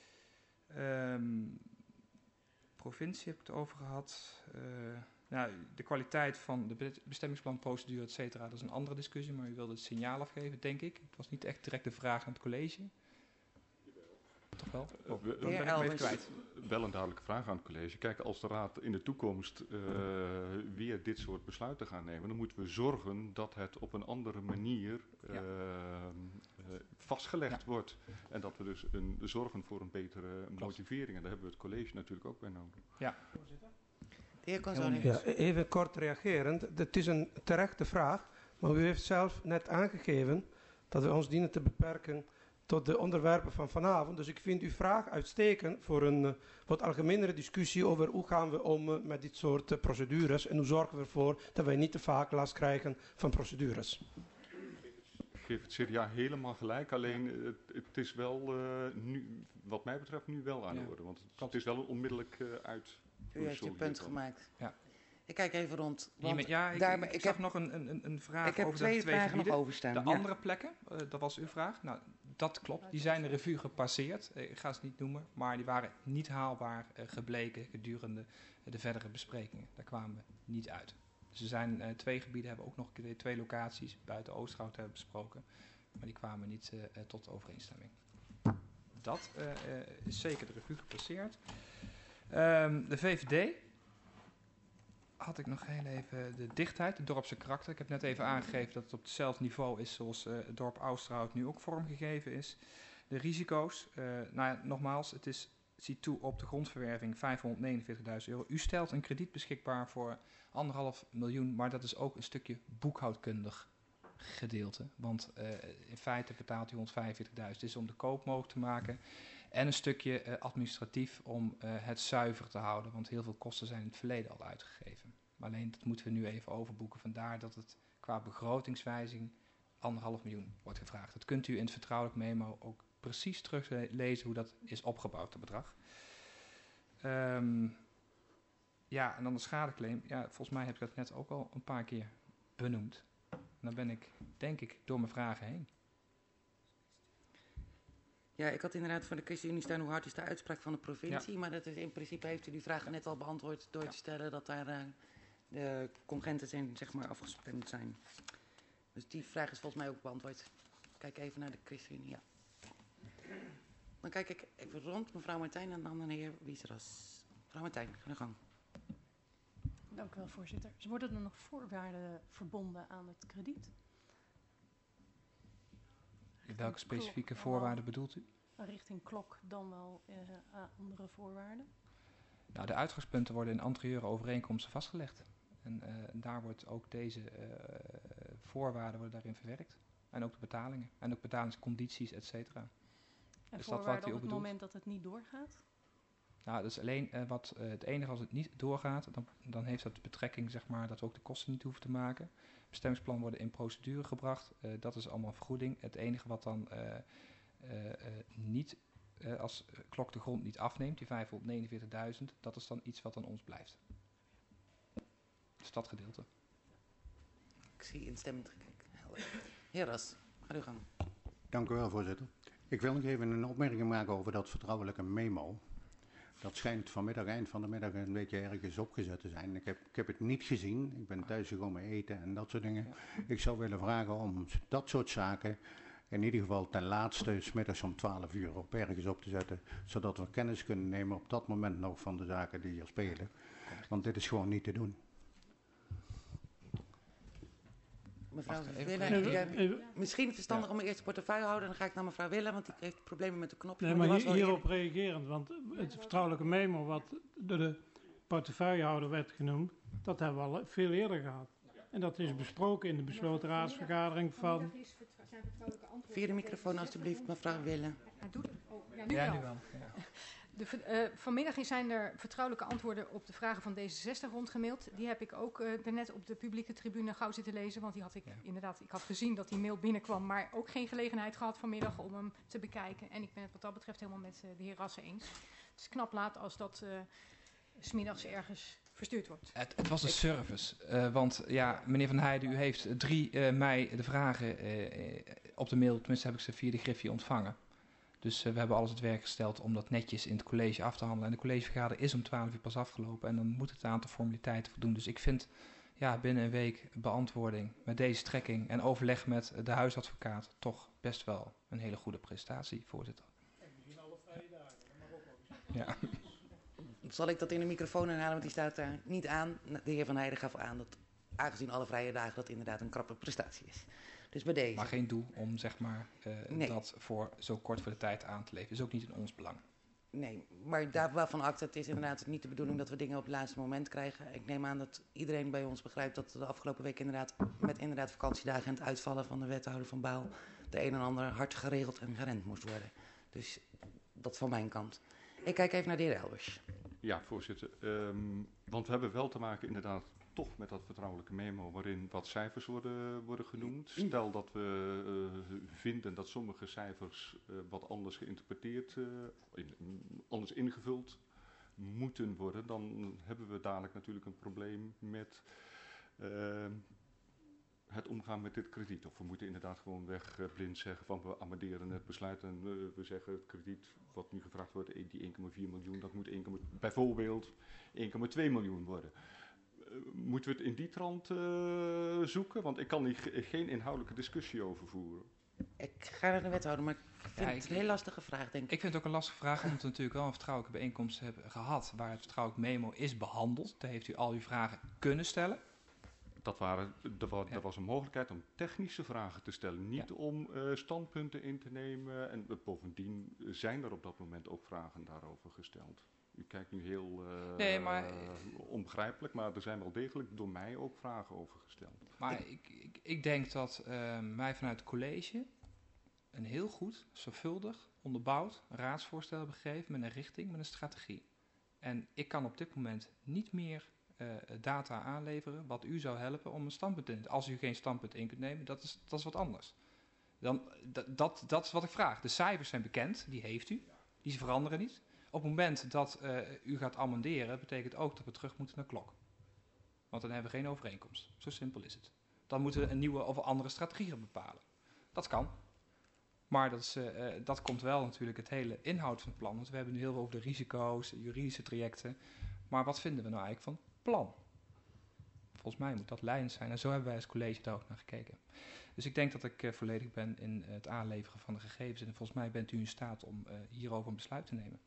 Um, provincie heb ik het over gehad. Uh, nou, de kwaliteit van de bestemmingsplanprocedure, et cetera, dat is een andere discussie. Maar u wilde het signaal afgeven, denk ik. Het was niet echt direct de vraag aan het college. Toch wel? Oh, we, dan ben ik hem even kwijt. Wel een duidelijke vraag aan het college. Kijk, als de raad in de toekomst uh, weer dit soort besluiten gaat nemen, dan moeten we zorgen dat het op een andere manier uh, ja. uh, vastgelegd ja. wordt. En dat we dus een, zorgen voor een betere motivering. En daar hebben we het college natuurlijk ook bij nodig. Ja. De heer Consoling. Ja, even kort reagerend. Het is een terechte vraag, maar u heeft zelf net aangegeven dat we ons dienen te beperken tot de onderwerpen van vanavond. Dus ik vind uw vraag uitstekend voor een uh, wat algemenere discussie over hoe gaan we om uh, met dit soort uh, procedures en hoe zorgen we ervoor dat wij niet te vaak last krijgen van procedures. Ik geef het C D A helemaal gelijk, alleen ja. het, het is wel uh, nu, wat mij betreft nu wel aan de ja. orde, want het, het is wel een onmiddellijk uh, uit. U heeft je punt gemaakt. Ja. Ik kijk even rond. Want ja, ik, daar, ik, ik, ik zag heb nog een, een, een vraag ik heb over twee de twee vragen gebieden. nog overstaan. De ja. andere plekken, uh, dat was uw vraag. Nou, dat klopt. Die zijn de revue gepasseerd. Ik ga ze niet noemen, maar die waren niet haalbaar uh, gebleken gedurende uh, de verdere besprekingen. Daar kwamen we niet uit. Dus er zijn uh, twee gebieden, hebben ook nog twee locaties buiten Oosterhout hebben besproken, maar die kwamen niet uh, uh, tot overeenstemming. Dat uh, uh, is zeker de revue gepasseerd. Um, de V V D had ik nog heel even de dichtheid, het dorpse karakter. Ik heb net even aangegeven dat het op hetzelfde niveau is zoals uh, het dorp Oosterhout nu ook vormgegeven is. De risico's, uh, nou ja, nogmaals, het is, ziet toe op de grondverwerving vijfhonderdnegenenveertigduizend euro. U stelt een krediet beschikbaar voor anderhalf miljoen, maar dat is ook een stukje boekhoudkundig gedeelte. Want uh, in feite betaalt u honderdvijfenveertigduizend. Het is om de koop mogelijk te maken. En een stukje uh, administratief om uh, het zuiver te houden. Want heel veel kosten zijn in het verleden al uitgegeven. Maar alleen dat moeten we nu even overboeken. Vandaar dat het qua begrotingswijziging anderhalf miljoen wordt gevraagd. Dat kunt u in het vertrouwelijk memo ook precies teruglezen hoe dat is opgebouwd, dat bedrag. Um, ja, en dan de schadeclaim. Ja, volgens mij heb ik dat net ook al een paar keer benoemd. En dan ben ik, denk ik, door mijn vragen heen. Ja, ik had inderdaad voor de ChristenUnie staan hoe hard is de uitspraak van de provincie. Ja. Maar dat is, in principe heeft u die vraag net al beantwoord door ja. te stellen dat daar uh, de congenten zijn, zeg maar, afgestemd zijn. Dus die vraag is volgens mij ook beantwoord. Kijk even naar de ChristenUnie, ja. Dan kijk ik even rond, mevrouw Martijn en dan de heer Wieseras. Mevrouw Martijn, ga naar gang. Dank u wel, voorzitter. Dus worden er nog voorwaarden verbonden aan het krediet? Welke specifieke klok, voorwaarden bedoelt u? Richting Klok dan wel uh, andere voorwaarden? Nou, de uitgangspunten worden in anterieure overeenkomsten vastgelegd. En uh, daar wordt ook deze uh, voorwaarden worden daarin verwerkt. En ook de betalingen. En ook betalingscondities, et cetera. En is voorwaarden dat wat u op het bedoelt? moment dat het niet doorgaat? Nou, dat is alleen uh, wat uh, het enige als het niet doorgaat, dan, dan heeft dat de betrekking, zeg maar, dat we ook de kosten niet hoeven te maken. Bestemmingsplan worden in procedure gebracht, uh, dat is allemaal vergoeding. Het enige wat dan uh, uh, uh, niet uh, als Klok de grond niet afneemt, die vijfhonderdnegenenveertigduizend, dat is dan iets wat aan ons blijft. Dus dat gedeelte. Ik zie instemmend gekeken. Heer Ras, ga uw gang. Dank u wel, voorzitter. Ik wil nog even een opmerking maken over dat vertrouwelijke memo. Dat schijnt vanmiddag, eind van de middag, een beetje ergens opgezet te zijn. Ik heb, ik heb het niet gezien. Ik ben thuis gekomen eten en dat soort dingen. Ik zou willen vragen om dat soort zaken in ieder geval ten laatste 's middags om twaalf uur op ergens op te zetten. Zodat we kennis kunnen nemen op dat moment nog van de zaken die hier spelen. Want dit is gewoon niet te doen. Mevrouw Wacht, even Wille, kijken. ik, uh, misschien verstandig om eerst portefeuille te houden. Dan ga ik naar mevrouw Wille, want die heeft problemen met de knop. Nee, maar hier, hierop reagerend, want het vertrouwelijke memo wat door de portefeuillehouder werd genoemd, dat hebben we al veel eerder gehad. En dat is besproken in de besloten raadsvergadering van... Via de microfoon alstublieft, mevrouw Wille. Hij doet het. Oh, ja, nu Ja, wel. nu wel. Ja. De, uh, vanmiddag zijn er vertrouwelijke antwoorden op de vragen van D zesenzestig rondgemaild. Die heb ik ook uh, daarnet op de publieke tribune gauw zitten lezen. Want die had ik ja. inderdaad, ik had gezien dat die mail binnenkwam. Maar ook geen gelegenheid gehad vanmiddag om hem te bekijken. En ik ben het wat dat betreft helemaal met uh, de heer Rassen eens. Het is knap laat als dat uh, 's middags ergens verstuurd wordt. Het, het was een service. Uh, want ja, meneer Van Heijden, u heeft drie mei de vragen uh, op de mail. Tenminste heb ik ze via de Griffie ontvangen. Dus uh, we hebben alles het werk gesteld om dat netjes in het college af te handelen. En de collegevergadering is om twaalf uur pas afgelopen. En dan moet het aantal formaliteiten voldoen. Dus ik vind ja, binnen een week beantwoording met deze strekking en overleg met de huisadvocaat toch best wel een hele goede prestatie, voorzitter. En misschien alle vrije dagen, dat mag ook wel. Ja. Zal ik dat in de microfoon herhalen, want die staat daar niet aan. De heer Van Heijden gaf aan dat, aangezien alle vrije dagen, dat inderdaad een krappe prestatie is. Dus bij deze. Maar geen doel om zeg maar uh, nee. dat voor zo kort voor de tijd aan te leveren. Is ook niet in ons belang. Nee, maar daar waarvan acte, het is inderdaad niet de bedoeling dat we dingen op het laatste moment krijgen. Ik neem aan dat iedereen bij ons begrijpt dat de afgelopen week inderdaad met inderdaad vakantiedagen en het uitvallen van de wethouder van Baal de een en ander hard geregeld en gerend moest worden. Dus dat van mijn kant. Ik kijk even naar de heer Elbers. Ja, voorzitter. Um, want we hebben wel te maken inderdaad toch met dat vertrouwelijke memo waarin wat cijfers worden, worden genoemd. Stel dat we uh, vinden dat sommige cijfers uh, wat anders geïnterpreteerd, uh, in, anders ingevuld moeten worden, dan hebben we dadelijk natuurlijk een probleem met uh, het omgaan met dit krediet. Of we moeten inderdaad gewoon weg uh, blind zeggen van we amenderen het besluit en uh, we zeggen het krediet wat nu gevraagd wordt, die één komma vier miljoen, dat moet één, bijvoorbeeld één komma twee miljoen worden. Moeten we het in die trant uh, zoeken? Want ik kan hier ge- geen inhoudelijke discussie over voeren. Ik ga naar de wethouder, maar ik vind Ja, het ik, een hele lastige vraag, denk ik. Ik vind het ook een lastige vraag, omdat we natuurlijk wel een vertrouwelijke bijeenkomst hebben gehad, waar het vertrouwelijk memo is behandeld. Daar heeft u al uw vragen kunnen stellen. Dat, waren, er, was, Ja. er was een mogelijkheid om technische vragen te stellen, niet Ja. om uh, standpunten in te nemen. En uh, bovendien zijn er op dat moment ook vragen daarover gesteld. U kijkt nu heel uh, nee, maar, uh, onbegrijpelijk, maar er zijn wel degelijk door mij ook vragen over gesteld. Maar ik, ik, ik denk dat uh, wij vanuit het college een heel goed, zorgvuldig, onderbouwd raadsvoorstel hebben gegeven met een richting, met een strategie. En ik kan op dit moment niet meer uh, data aanleveren wat u zou helpen om een standpunt in te nemen. Als u geen standpunt in kunt nemen, dat is, dat is wat anders. Dan, dat, dat, dat is wat ik vraag. De cijfers zijn bekend, die heeft u, die veranderen niet. Op het moment dat uh, u gaat amenderen, betekent ook dat we terug moeten naar klok. Want dan hebben we geen overeenkomst. Zo simpel is het. Dan moeten we een nieuwe of een andere strategie gaan bepalen. Dat kan. Maar dat, is, uh, dat komt wel natuurlijk het hele inhoud van het plan. Want we hebben nu heel veel over de risico's, de juridische trajecten. Maar wat vinden we nou eigenlijk van het plan? Volgens mij moet dat leidend zijn. En zo hebben wij als college daar ook naar gekeken. Dus ik denk dat ik uh, volledig ben in uh, het aanleveren van de gegevens. En volgens mij bent u in staat om uh, hierover een besluit te nemen.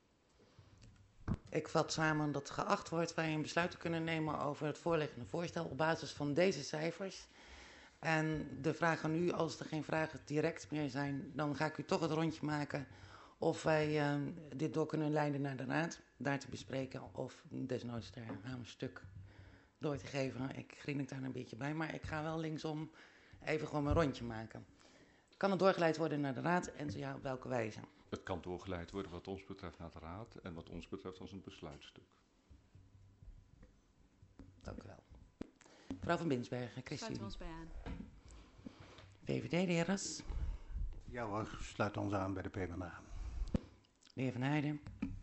Ik vat samen dat geacht wordt wij een besluit te kunnen nemen over het voorliggende voorstel op basis van deze cijfers. En de vraag aan u, als er geen vragen direct meer zijn, dan ga ik u toch het rondje maken of wij uh, dit door kunnen leiden naar de raad, daar te bespreken of desnoods daar een stuk door te geven. Ik grinnik daar een beetje bij, maar ik ga wel linksom even gewoon mijn rondje maken. Kan het doorgeleid worden naar de raad en zo ja, op welke wijze? Het kan doorgeleid worden wat ons betreft naar de raad en wat ons betreft als een besluitstuk. Dank u wel. Mevrouw van Binsbergen, Christine. Sluiten we ons bij aan. V V D, de heer Ras. Ja hoor, sluit ons aan bij de P v d A. De heer Van Heijden.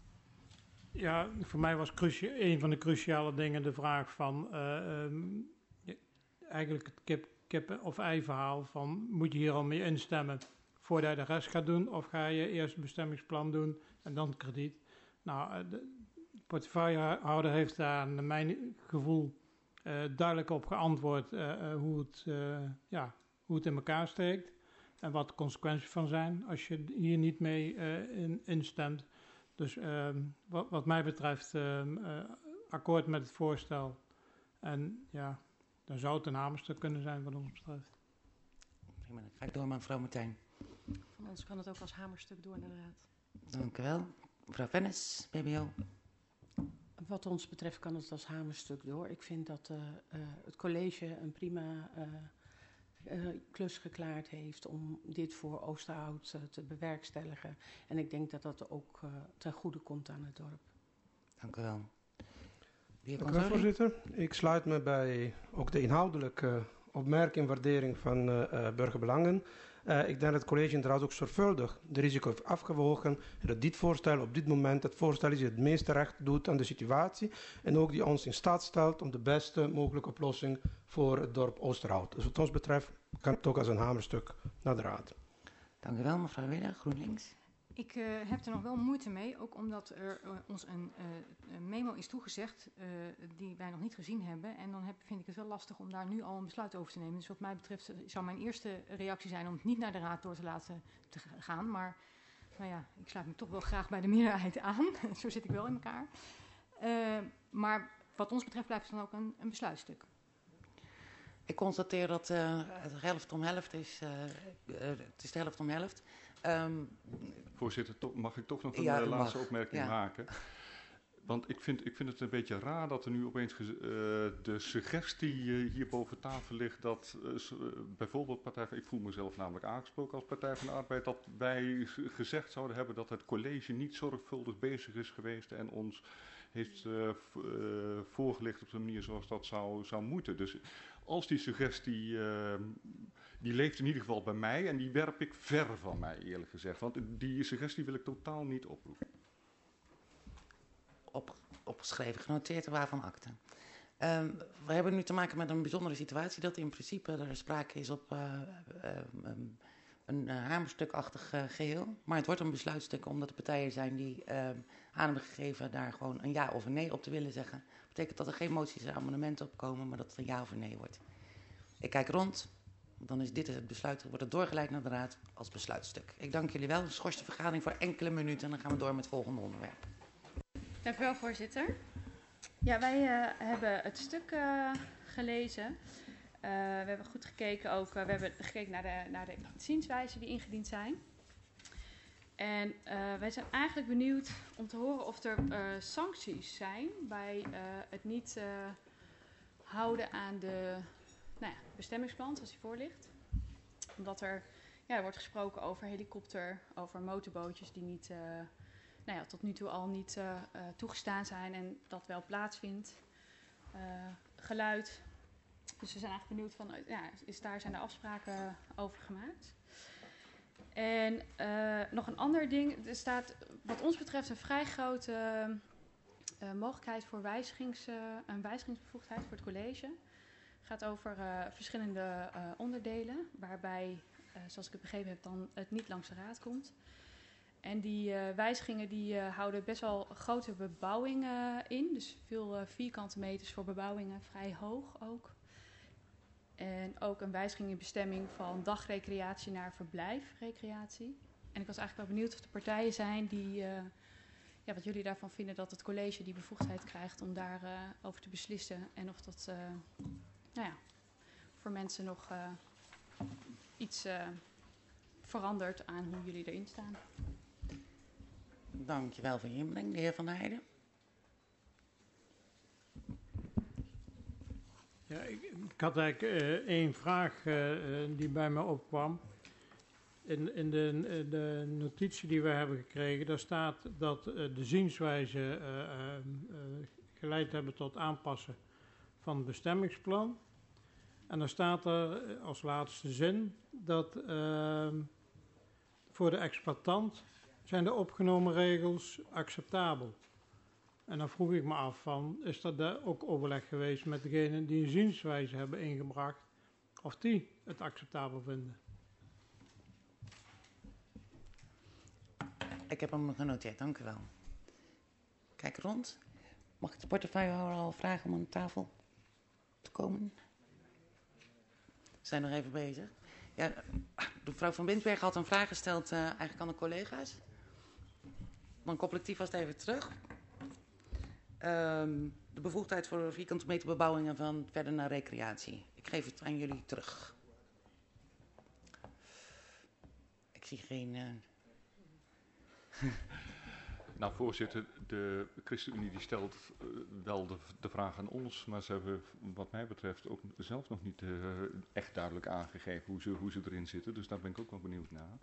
Ja, voor mij was cruci- een van de cruciale dingen de vraag van uh, um, eigenlijk het kip, kip of ei verhaal van moet je hier al mee instemmen voordat je de rest gaat doen of ga je eerst een bestemmingsplan doen en dan krediet. Nou, de portefeuillehouder heeft daar naar mijn gevoel uh, duidelijk op geantwoord uh, uh, hoe, het, uh, ja, hoe het in elkaar steekt en wat de consequenties van zijn als je hier niet mee uh, in, instemt. Dus uh, wat, wat mij betreft uh, uh, akkoord met het voorstel. En ja, dan zou het een hamerstuk kunnen zijn wat ons betreft. Prima, dan ga ik door met mevrouw Martijn. Van ons kan het ook als hamerstuk door naar de raad. Dank u wel. Mevrouw Vennis, B B O. Wat ons betreft kan het als hamerstuk door. Ik vind dat uh, uh, het college een prima uh, uh, klus geklaard heeft om dit voor Oosterhout uh, te bewerkstelligen. En ik denk dat dat ook uh, ten goede komt aan het dorp. Dank u wel. Dank u wel, voorzitter. Ik sluit me bij ook de inhoudelijke opmerking en waardering van uh, uh, burgerbelangen. Uh, ik denk dat het college inderdaad ook zorgvuldig de risico heeft afgewogen en dat dit voorstel op dit moment het voorstel is die het meeste recht doet aan de situatie en ook die ons in staat stelt om de beste mogelijke oplossing voor het dorp Oosterhout. Dus wat ons betreft kan het ook als een hamerstuk naar de raad. Dank u wel, mevrouw Wedder, GroenLinks. Ik uh, heb er nog wel moeite mee, ook omdat er uh, ons een, uh, een memo is toegezegd uh, die wij nog niet gezien hebben. En dan heb, vind ik het wel lastig om daar nu al een besluit over te nemen. Dus wat mij betreft zou mijn eerste reactie zijn om het niet naar de raad door te laten te gaan. Maar nou ja, ik sluit me toch wel graag bij de meerderheid aan. Zo zit ik wel in elkaar. Uh, maar wat ons betreft blijft het dan ook een, een besluitstuk. Ik constateer dat uh, het helft om helft is. Uh, uh, het is de helft om helft. Um, Voorzitter, to- mag ik toch nog een ja, uh, laatste mag. opmerking ja. maken? Want ik vind, ik vind het een beetje raar dat er nu opeens uh, de suggestie uh, hier boven tafel ligt dat uh, uh, bijvoorbeeld Partij van, ik voel mezelf namelijk aangesproken als Partij van de Arbeid, dat wij gezegd zouden hebben dat het college niet zorgvuldig bezig is geweest en ons heeft uh, v- uh, voorgelicht op de manier zoals dat zou, zou moeten. Dus als die suggestie, uh, die leeft in ieder geval bij mij en die werp ik ver van mij eerlijk gezegd. Want die suggestie wil ik totaal niet oproepen. Op, opgeschreven, genoteerd, waarvan akte. Um, we hebben nu te maken met een bijzondere situatie dat in principe er sprake is op uh, uh, um, een uh, hamerstukachtig uh, geheel. Maar het wordt een besluitstuk omdat er partijen zijn die uh, aan hebben gegeven daar gewoon een ja of een nee op te willen zeggen. Dat betekent dat er geen moties en amendementen opkomen, maar dat het een ja of een nee wordt. Ik kijk rond, dan is dit het besluit, wordt het doorgeleid naar de raad als besluitstuk. Ik dank jullie wel, schors de vergadering voor enkele minuten en dan gaan we door met het volgende onderwerp. Dank u wel, voorzitter. Ja, wij uh, hebben het stuk uh, gelezen. Uh, we hebben goed gekeken ook. Uh, we hebben gekeken naar de, naar de zienswijzen die ingediend zijn. En uh, wij zijn eigenlijk benieuwd om te horen of er uh, sancties zijn bij uh, het niet uh, houden aan de nou ja, bestemmingsplan zoals die voor ligt. Omdat er, ja, er wordt gesproken over helikopter, over motorbootjes die niet... Uh, Nou ja, tot nu toe al niet uh, uh, toegestaan zijn en dat wel plaatsvindt. Uh, geluid. Dus we zijn eigenlijk benieuwd van, ja, is daar zijn er afspraken over gemaakt. En uh, nog een ander ding. Er staat wat ons betreft een vrij grote uh, mogelijkheid voor wijzigings, uh, een wijzigingsbevoegdheid voor het college. Het gaat over uh, verschillende uh, onderdelen, waarbij, uh, zoals ik het begrepen heb, dan het niet langs de raad komt. En die uh, wijzigingen die uh, houden best wel grote bebouwingen uh, in. Dus veel uh, vierkante meters voor bebouwingen, vrij hoog ook. En ook een wijziging in bestemming van dagrecreatie naar verblijfrecreatie. En ik was eigenlijk wel benieuwd of er partijen zijn die, uh, ja, wat jullie daarvan vinden dat het college die bevoegdheid krijgt om daarover uh, over te beslissen. En of dat uh, nou ja, voor mensen nog uh, iets uh, verandert aan hoe jullie erin staan. Dankjewel voor je inbreng, de heer Van Heijden. Ja, ik, ik had eigenlijk uh, één vraag uh, die bij me opkwam. In, in de, de notitie die we hebben gekregen, daar staat dat uh, de zienswijze uh, uh, uh, geleid hebben tot aanpassen van het bestemmingsplan. En dan staat er uh, als laatste zin dat uh, voor de exploitant zijn de opgenomen regels acceptabel? En dan vroeg ik me af van, is er daar ook overleg geweest met degenen die een zienswijze hebben ingebracht, of die het acceptabel vinden? Ik heb hem genoteerd, dank u wel. Kijk rond. Mag ik de portefeuillehouder al vragen om aan de tafel te komen? We zijn nog even bezig. Ja, mevrouw Van Binsbergen had een vraag gesteld uh, eigenlijk aan de collega's. Dan koppel ik die vast even terug. Um, de bevoegdheid voor vierkante meter bebouwingen van verder naar recreatie. Ik geef het aan jullie terug. Ik zie geen... Uh... Nou, voorzitter, de ChristenUnie die stelt uh, wel de, de vraag aan ons, maar ze hebben wat mij betreft ook zelf nog niet uh, echt duidelijk aangegeven hoe ze, hoe ze erin zitten. Dus daar ben ik ook wel benieuwd naar.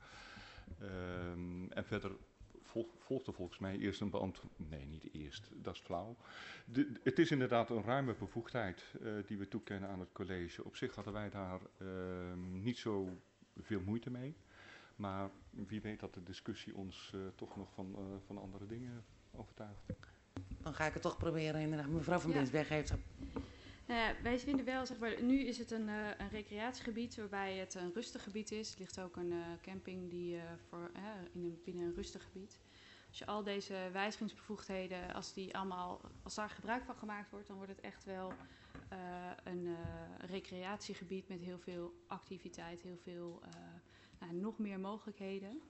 Um, en verder volg, volgt er volgens mij eerst een beantwoord... Nee, niet eerst, dat is flauw. De, het is inderdaad een ruime bevoegdheid uh, die we toekennen aan het college. Op zich hadden wij daar uh, niet zo veel moeite mee. Maar wie weet dat de discussie ons uh, toch nog van, uh, van andere dingen overtuigt. Dan ga ik het toch proberen. Inderdaad. Mevrouw Van ja. Binsbergen heeft... Nou ja, wij vinden wel, zeg maar, nu is het een, uh, een recreatiegebied waarbij het een rustig gebied is. Er ligt ook een uh, camping die, uh, voor, uh, in een, binnen een rustig gebied. Als je al deze wijzigingsbevoegdheden, als, die allemaal, als daar gebruik van gemaakt wordt, dan wordt het echt wel uh, een uh, recreatiegebied met heel veel activiteit, heel veel... Uh, Nou, nog meer mogelijkheden.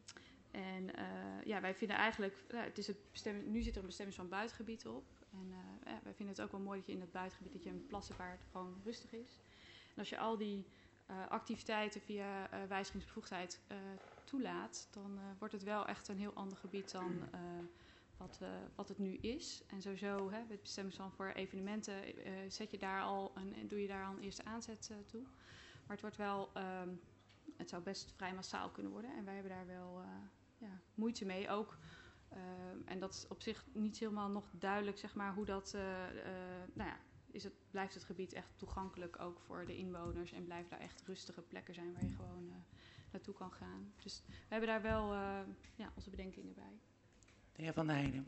En uh, ja, wij vinden eigenlijk, uh, het is het bestemming, nu zit er een bestemming van buitengebied op. En uh, ja, wij vinden het ook wel mooi dat je in het buitengebied, dat je een plaats hebt waar het gewoon rustig is. En als je al die uh, activiteiten via uh, wijzigingsbevoegdheid uh, toelaat, dan uh, wordt het wel echt een heel ander gebied dan uh, wat, uh, wat het nu is. En sowieso, hè, het bestemmingsplan voor evenementen, uh, zet je daar al een, doe je daar al een eerste aanzet uh, toe. Maar het wordt wel... Um, Het zou best vrij massaal kunnen worden en wij hebben daar wel uh, ja, moeite mee ook. Uh, en dat is op zich niet helemaal nog duidelijk, zeg maar, hoe dat... Uh, uh, nou ja, is het, blijft het gebied echt toegankelijk ook voor de inwoners en blijven daar echt rustige plekken zijn waar je gewoon uh, naartoe kan gaan. Dus we hebben daar wel uh, ja, onze bedenkingen bij. De heer Van der Heijden.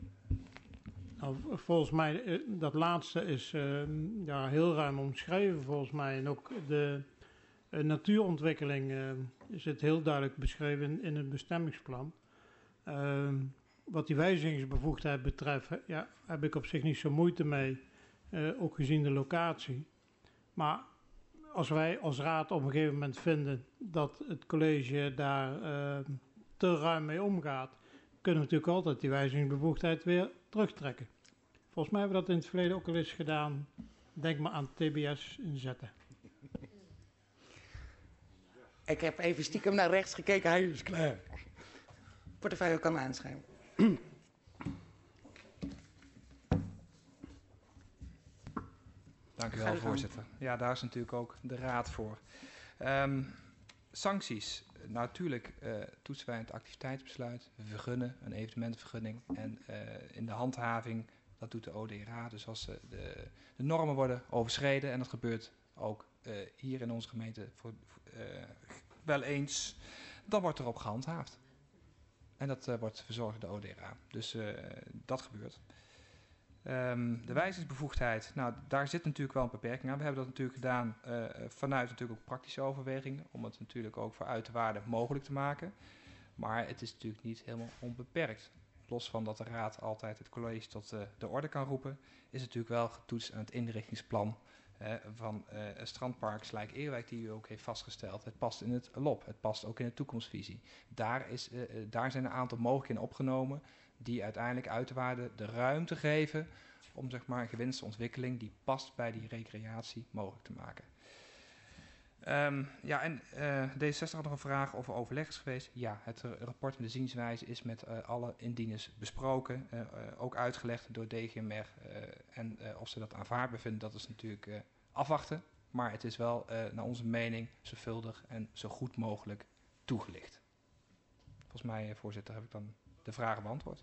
Nou, volgens mij, dat laatste is uh, ja, heel ruim omschreven volgens mij. En ook de... Uh, natuurontwikkeling uh, is het heel duidelijk beschreven in, in het bestemmingsplan. Uh, wat die wijzigingsbevoegdheid betreft, he, ja, heb ik op zich niet zo moeite mee, uh, ook gezien de locatie. Maar als wij als raad op een gegeven moment vinden dat het college daar uh, te ruim mee omgaat, kunnen we natuurlijk altijd die wijzigingsbevoegdheid weer terugtrekken. Volgens mij hebben we dat in het verleden ook al eens gedaan. Denk maar aan T B S inzetten. Ik heb even stiekem naar rechts gekeken, hij is klaar. Portefeuille kan aanschrijven. Dank u wel, voorzitter. Ja, daar is natuurlijk ook de raad voor. Um, sancties. Natuurlijk uh, toetsen wij het activiteitsbesluit. We vergunnen een evenementenvergunning. En uh, in de handhaving, dat doet de O D R A. Dus als uh, de, de normen worden overschreden, en dat gebeurt ook uh, hier in onze gemeente voor, uh, wel eens, dan wordt erop gehandhaafd. En dat uh, wordt verzorgd door de O D R A. Dus uh, dat gebeurt. Um, de wijzigingsbevoegdheid, nou, daar zit natuurlijk wel een beperking aan. We hebben dat natuurlijk gedaan uh, vanuit natuurlijk ook praktische overwegingen, om het natuurlijk ook voor uiterwaarden mogelijk te maken. Maar het is natuurlijk niet helemaal onbeperkt. Los van dat de raad altijd het college tot uh, de orde kan roepen, is het natuurlijk wel getoetst aan het inrichtingsplan uh, van uh, het strandpark Slijk-Eerwijk, die u ook heeft vastgesteld. Het past in het L O P, het past ook in de toekomstvisie. Daar, is, uh, daar zijn een aantal mogelijkheden opgenomen die uiteindelijk uiterwaarden de ruimte geven om, zeg maar, een gewenste ontwikkeling die past bij die recreatie mogelijk te maken. Um, ja, en uh, D zestig had nog een vraag of er overleg is geweest. Ja, het uh, rapport met de zienswijze is met uh, alle indieners besproken, uh, uh, ook uitgelegd door D G M R. Uh, en uh, of ze dat aanvaardbaar vinden, dat is natuurlijk uh, afwachten. Maar het is wel, uh, naar onze mening, zorgvuldig en zo goed mogelijk toegelicht. Volgens mij, uh, voorzitter, heb ik dan de vragen beantwoord.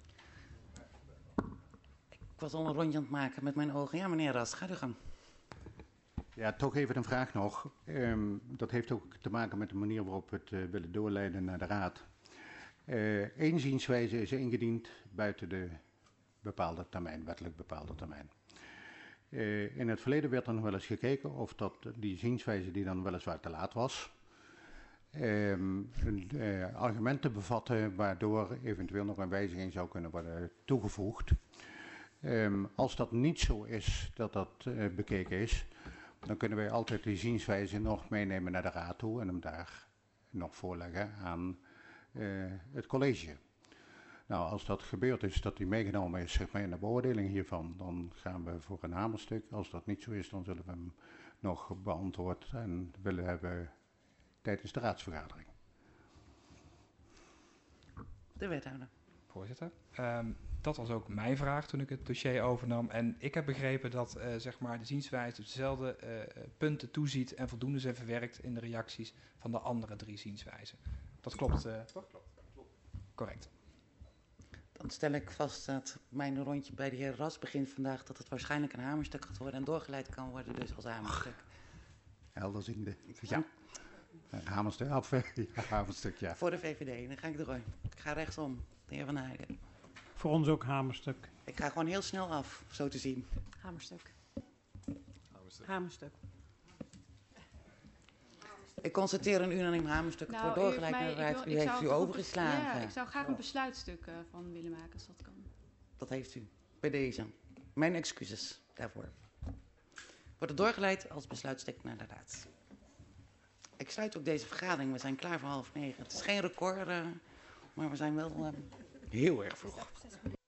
Ik was al een rondje aan het maken met mijn ogen. Ja, meneer Rast, ga uw gang. Ja, toch even een vraag nog. Um, dat heeft ook te maken met de manier waarop we het uh, willen doorleiden naar de raad. Uh, Eén zienswijze is ingediend buiten de bepaalde termijn, wettelijk bepaalde termijn. Uh, in het verleden werd er nog wel eens gekeken of dat die zienswijze die dan weliswaar te laat was, um, uh, argumenten bevatten waardoor eventueel nog een wijziging zou kunnen worden toegevoegd. Um, als dat niet zo is dat dat uh, bekeken is, dan kunnen wij altijd die zienswijze nog meenemen naar de raad toe en hem daar nog voorleggen aan uh, het college. Nou, als dat gebeurd is, dat die meegenomen is zeg maar, in de beoordeling hiervan, dan gaan we voor een hamerstuk. Als dat niet zo is, dan zullen we hem nog beantwoord en willen hebben tijdens de raadsvergadering. De wethouder. Voorzitter. Um, dat was ook mijn vraag toen ik het dossier overnam. En ik heb begrepen dat uh, zeg maar de zienswijze op dezelfde uh, punten toeziet en voldoende zijn verwerkt in de reacties van de andere drie zienswijzen. Dat klopt, uh, toch? Klopt. Correct. Dan stel ik vast dat mijn rondje bij de heer Ras begint vandaag, dat het waarschijnlijk een hamerstuk gaat worden en doorgeleid kan worden dus als hamerstuk. Helderziende. Ja. Een hamerstuk, af, ja, hamerstuk, ja. Voor de V V D, dan ga ik door. Ik ga rechtsom, de heer Van Heijden. Voor ons ook hamerstuk. Ik ga gewoon heel snel af, zo te zien. Hamerstuk. Hamerstuk. Hamerstuk. Ik constateer een unaniem hamerstuk. Het Nou, wordt doorgeleid mij- naar de ik raad. wil- U ik heeft zou u toch een overgeslagen. bes- Ja, ik zou graag een besluitstuk uh, van willen maken, als dat kan. Dat heeft u. Bij deze. Mijn excuses daarvoor. Wordt het doorgeleid als besluitstuk naar de raad. Ik sluit ook deze vergadering. We zijn klaar voor half negen. Het is geen record, uh, maar we zijn wel uh, heel erg vroeg.